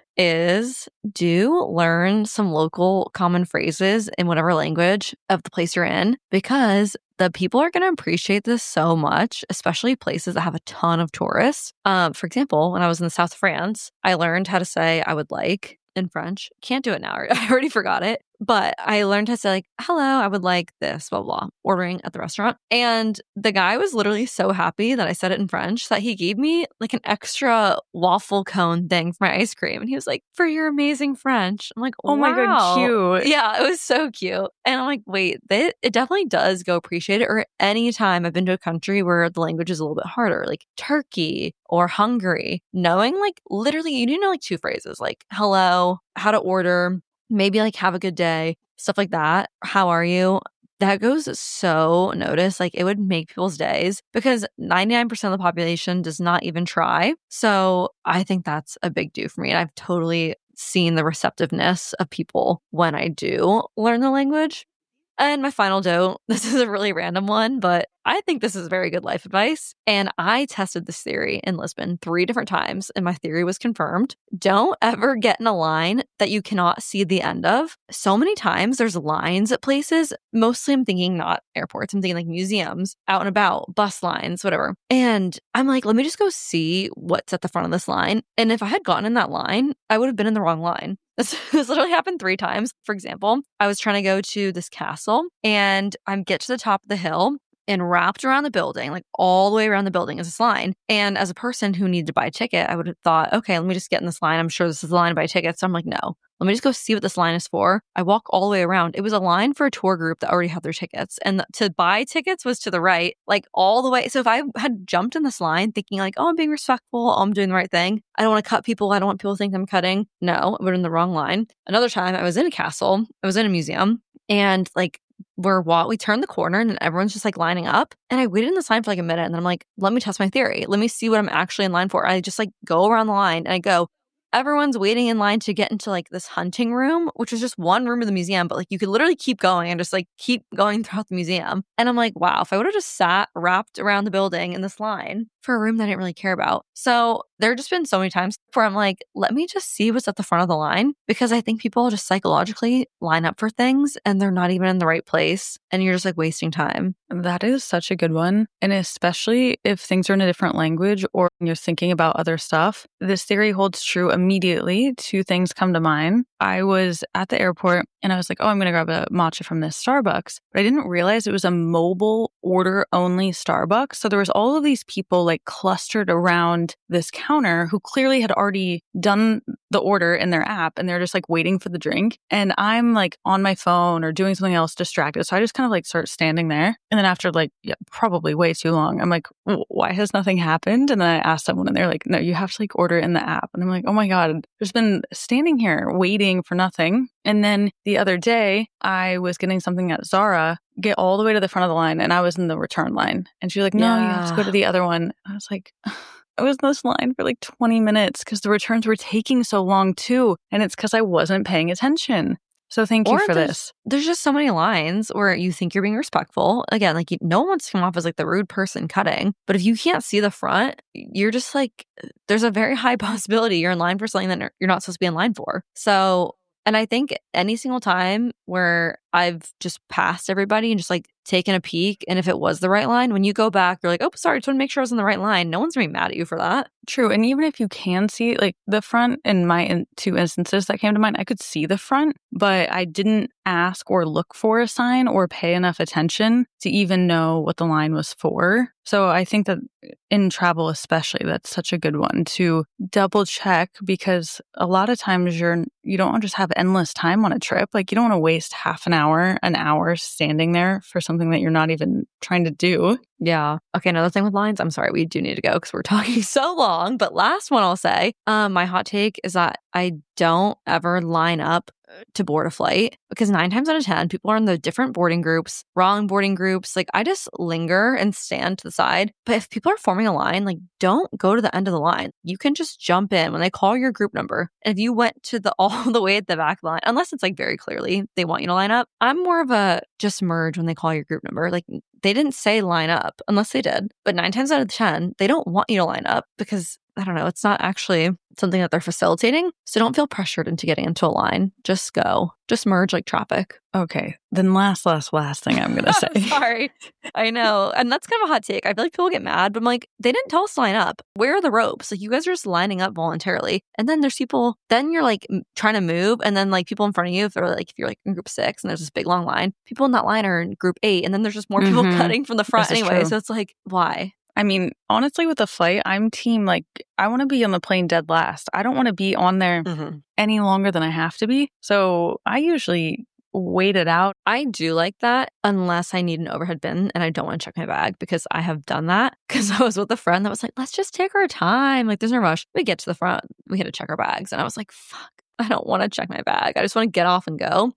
is do learn some local common phrases in whatever language of the place you're in, because the people are going to appreciate this so much, especially places that have a ton of tourists. Um, for example, when I was in the south of France, I learned how to say I would like in French. Can't do it now. I already forgot it. But I learned how to say like, hello, I would like this, blah, blah, ordering at the restaurant. And the guy was literally so happy that I said it in French that he gave me like an extra waffle cone thing for my ice cream. And he was like, for your amazing French. I'm like, Oh my God, wow. cute. Yeah, it was so cute. And I'm like, wait, they, it definitely does go appreciate it. Or any time I've been to a country where the language is a little bit harder, like Turkey or Hungary, knowing like literally, you need to know like two phrases, like hello, how to order, maybe like have a good day, stuff like that. How are you? That goes so noticed. Like it would make people's days because ninety-nine percent of the population does not even try. So I think that's a big do for me. And I've totally seen the receptiveness of people when I do learn the language. And my final do, this is a really random one, but I think this is very good life advice. And I tested this theory in Lisbon three different times, and my theory was confirmed. Don't ever get in a line that you cannot see the end of. So many times there's lines at places. Mostly I'm thinking not airports. I'm thinking like museums, out and about, bus lines, whatever. And I'm like, let me just go see what's at the front of this line. And if I had gotten in that line, I would have been in the wrong line. This, this literally happened three times. For example, I was trying to go to this castle and I get to the top of the hill and wrapped around the building, like all the way around the building is this line. And as a person who needed to buy a ticket, I would have thought, okay, let me just get in this line. I'm sure this is the line to buy tickets. So I'm like, no, let me just go see what this line is for. I walk all the way around. It was a line for a tour group that already had their tickets. And to buy tickets was to the right, like all the way. So if I had jumped in this line thinking like, oh, I'm being respectful, oh, I'm doing the right thing, I don't want to cut people, I don't want people to think I'm cutting. No, I was in the wrong line. Another time I was in a castle, I was in a museum, and like, we're what we turned the corner and everyone's just like lining up. And I waited in this line for like a minute and then I'm like, let me test my theory. Let me see what I'm actually in line for. I just like go around the line and I go, everyone's waiting in line to get into like this hunting room, which was just one room of the museum, but like you could literally keep going and just like keep going throughout the museum. And I'm like, wow, if I would have just sat wrapped around the building in this line for a room that I didn't really care about. So there have just been so many times where I'm like, let me just see what's at the front of the line, because I think people just psychologically line up for things and they're not even in the right place and you're just like wasting time. That is such a good one. And especially if things are in a different language or you're thinking about other stuff, this theory holds true immediately. Two things come to mind. I was at the airport and I was like, oh, I'm going to grab a matcha from this Starbucks. But I didn't realize it was a mobile order only Starbucks. So there was all of these people like clustered around this counter who clearly had already done the order in their app and they're just like waiting for the drink. And I'm like on my phone or doing something else distracted. So I just kind of like start standing there. And then after like yeah, probably way too long, I'm like, why has nothing happened? And then I asked someone and they're like, no, you have to like order in the app. And I'm like, oh my God, there's been standing here waiting for nothing. And then the other day I was getting something at Zara, get all the way to the front of the line and I was in the return line. And she's like, no, yeah. You have to go to the other one. I was like, I was in this line for like twenty minutes because the returns were taking so long too. And it's because I wasn't paying attention. So thank you or for there's, this. There's just so many lines where you think you're being respectful. Again, like you, no one wants to come off as like the rude person cutting. But if you can't see the front, you're just like, there's a very high possibility you're in line for something that you're not supposed to be in line for. So, and I think any single time where I've just passed everybody and just like taken a peek, and if it was the right line, when you go back, you're like, oh, sorry, just want to make sure I was in the right line. No one's going to be mad at you for that. True. And even if you can see like the front, in my in two instances that came to mind, I could see the front, but I didn't ask or look for a sign or pay enough attention to even know what the line was for. So I think that in travel especially, that's such a good one to double check, because a lot of times you're, you don't just have endless time on a trip. Like you don't want to waste half an hour, an hour standing there for something that you're not even trying to do. Yeah. Okay, another thing with lines, I'm sorry, we do need to go because we're talking so long. But last one I'll say, um, my hot take is that I don't ever line up to board a flight, because nine times out of ten, people are in the different boarding groups, wrong boarding groups. Like I just linger and stand to the side. But if people are forming a line, like don't go to the end of the line. You can just jump in when they call your group number. And if you went to the all the way at the back of the line, unless it's like very clearly they want you to line up, I'm more of a just merge when they call your group number. Like they didn't say line up unless they did. But nine times out of ten, they don't want you to line up because I don't know, it's not actually something that they're facilitating. So don't feel pressured into getting into a line. Just go. Just merge like traffic. Okay. Then last, last, last thing I'm going to say. Sorry. I know. And that's kind of a hot take. I feel like people get mad, but I'm like, they didn't tell us to line up. Where are the ropes? Like, you guys are just lining up voluntarily. And then there's people, then you're like m- trying to move. And then like people in front of you, if they're like, if you're like in group six and there's this big long line, people in that line are in group eight. And then there's just more people Mhm. cutting from the front This is anyway. true. So it's like, why? I mean, honestly, with the flight, I'm team like, I want to be on the plane dead last. I don't want to be on there Mm-hmm. any longer than I have to be. So I usually wait it out. I do like that unless I need an overhead bin and I don't want to check my bag, because I have done that because I was with a friend that was like, let's just take our time. Like, there's no rush. We get to the front. We had to check our bags. And I was like, fuck, I don't want to check my bag. I just want to get off and go.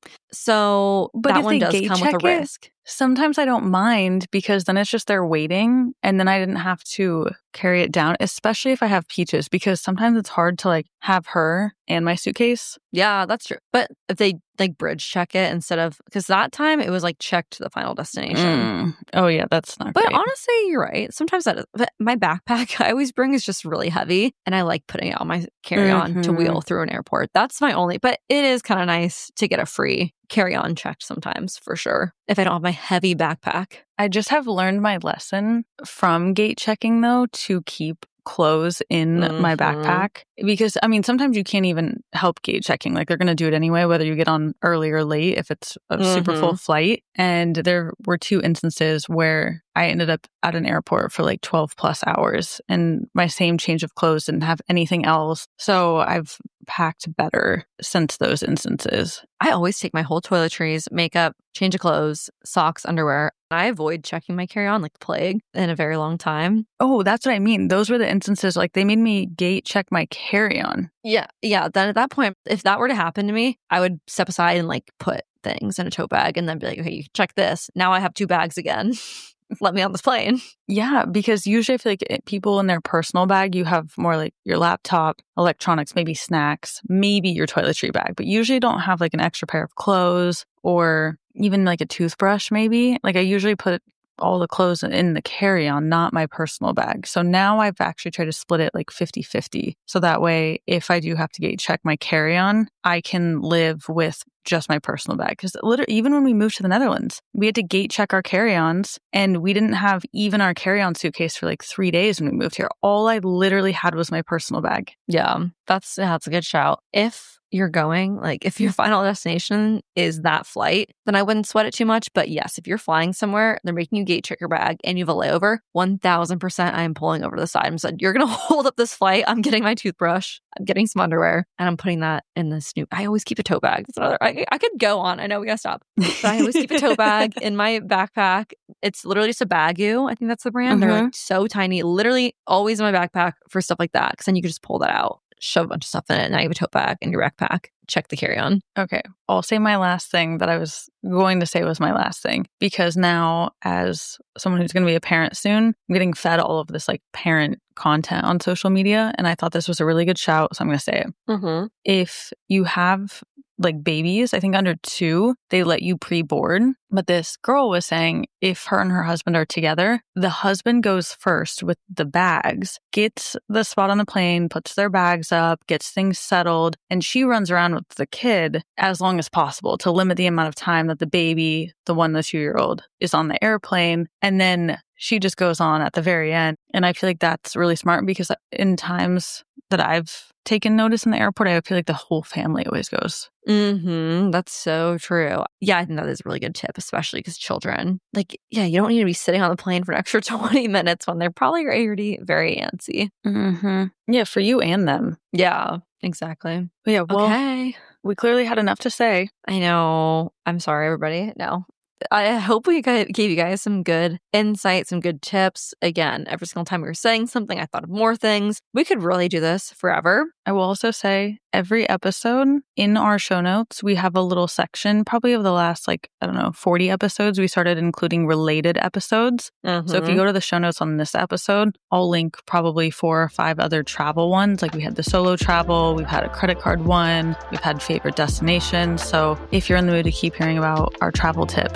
So But that if one they does gate come with a check it, risk. Sometimes I don't mind because then it's just they're waiting and then I didn't have to carry it down, especially if I have Peaches, because sometimes it's hard to like have her and my suitcase. Yeah, that's true. But if they like bridge check it instead of, because that time it was like checked to the final destination. Mm. Oh, yeah, that's not But great. honestly, you're right. Sometimes that but my backpack I always bring is just really heavy, and I like putting it on my carry-on to Mhm. wheel through an airport. That's my only, but it is kind of nice to get a free carry-on checked sometimes, for sure, if I don't have my heavy backpack. I just have learned my lesson from gate checking, though, to keep clothes in my Mhm. backpack, because I mean sometimes you can't even help gate checking. Like, they're going to do it anyway whether you get on early or late if it's a super full Mhm. flight. And there were two instances where I ended up at an airport for like twelve plus hours and my same change of clothes didn't have anything else. So I've packed better since those instances. I always take my whole toiletries, makeup, change of clothes, socks, underwear. I avoid checking my carry-on like the plague in a very long time. Oh, that's what I mean. Those were the instances, like they made me gate check my carry-on. Yeah. Yeah. Then at that point, if that were to happen to me, I would step aside and like put things in a tote bag and then be like, okay, you can check this. Now I have two bags again. Let me on this plane. Yeah, because usually I feel like it- people in their personal bag, you have more like your laptop, electronics, maybe snacks, maybe your toiletry bag, but usually don't have like an extra pair of clothes or even like a toothbrush maybe. Like, I usually put all the clothes in the carry-on, not my personal bag. So now I've actually tried to split it like fifty-fifty. So that way, if I do have to gate check my carry-on, I can live with just my personal bag. Because literally, even when we moved to the Netherlands, we had to gate check our carry-ons and we didn't have even our carry-on suitcase for like three days when we moved here. All I literally had was my personal bag. Yeah, that's yeah, that's a good shout. If you're going, like if your final destination is that flight, then I wouldn't sweat it too much. But yes, if you're flying somewhere, they're making you gate check your bag and you have a layover, one thousand percent I am pulling over to the side and said, you're going to hold up this flight. I'm getting my toothbrush. I'm getting some underwear and I'm putting that in the snoop. I always keep a tote bag. That's another, I, I could go on. I know we got to stop. But I always keep a tote bag in my backpack. It's literally just a Bagu. I think that's the brand. They're like so tiny, literally always in my backpack for stuff like that. Cause then you can just pull that out, shove a bunch of stuff in it. And now you have a tote bag in your backpack. Check the carry-on. Okay. I'll say my last thing that I was going to say was my last thing, because now as someone who's going to be a parent soon, I'm getting fed all of this like parent content on social media. And I thought this was a really good shout. So I'm going to say it. Mm-hmm. If you have like babies, I think under two, they let you pre-board. But this girl was saying if her and her husband are together, the husband goes first with the bags, gets the spot on the plane, puts their bags up, gets things settled, and she runs around with the kid as long as possible to limit the amount of time that the baby, the one, the two-year-old, is on the airplane. And then she just goes on at the very end. And I feel like that's really smart because in times that I've taken notice in the airport, I feel like the whole family always goes. Mm-hmm. That's so true. Yeah, I think that is a really good tip, especially because children, like, yeah, you don't need to be sitting on the plane for an extra twenty minutes when they're probably already very antsy. Mm-hmm. Yeah, for you and them. Yeah, exactly. But yeah, well, Okay. we clearly had enough to say. I know. I'm sorry, everybody. No. I hope we gave you guys some good insight, some good tips. Again, every single time we were saying something, I thought of more things. We could really do this forever. I will also say every episode in our show notes, we have a little section, probably of the last, like, I don't know, forty episodes, we started including related episodes. Mm-hmm. So if you go to the show notes on this episode, I'll link probably four or five other travel ones. Like we had the solo travel, we've had a credit card one, we've had favorite destinations. So if you're in the mood to keep hearing about our travel tips, we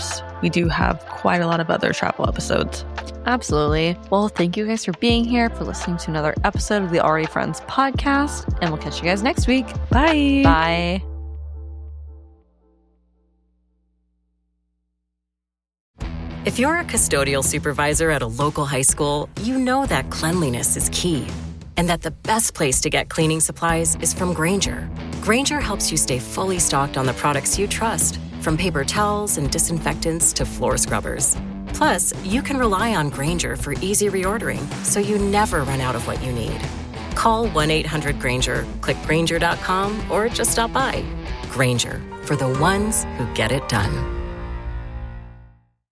we do have quite a lot of other travel episodes. Absolutely. Well, thank you guys for being here, for listening to another episode of the Already Friends podcast, and we'll catch you guys next week. Bye. Bye. If you're a custodial supervisor at a local high school, you know that cleanliness is key, and that the best place to get cleaning supplies is from Grainger. Grainger helps you stay fully stocked on the products you trust, from paper towels and disinfectants to floor scrubbers. Plus, you can rely on Grainger for easy reordering, so you never run out of what you need. Call one eight hundred Grainger, click Grainger dot com, or just stop by. Grainger, for the ones who get it done.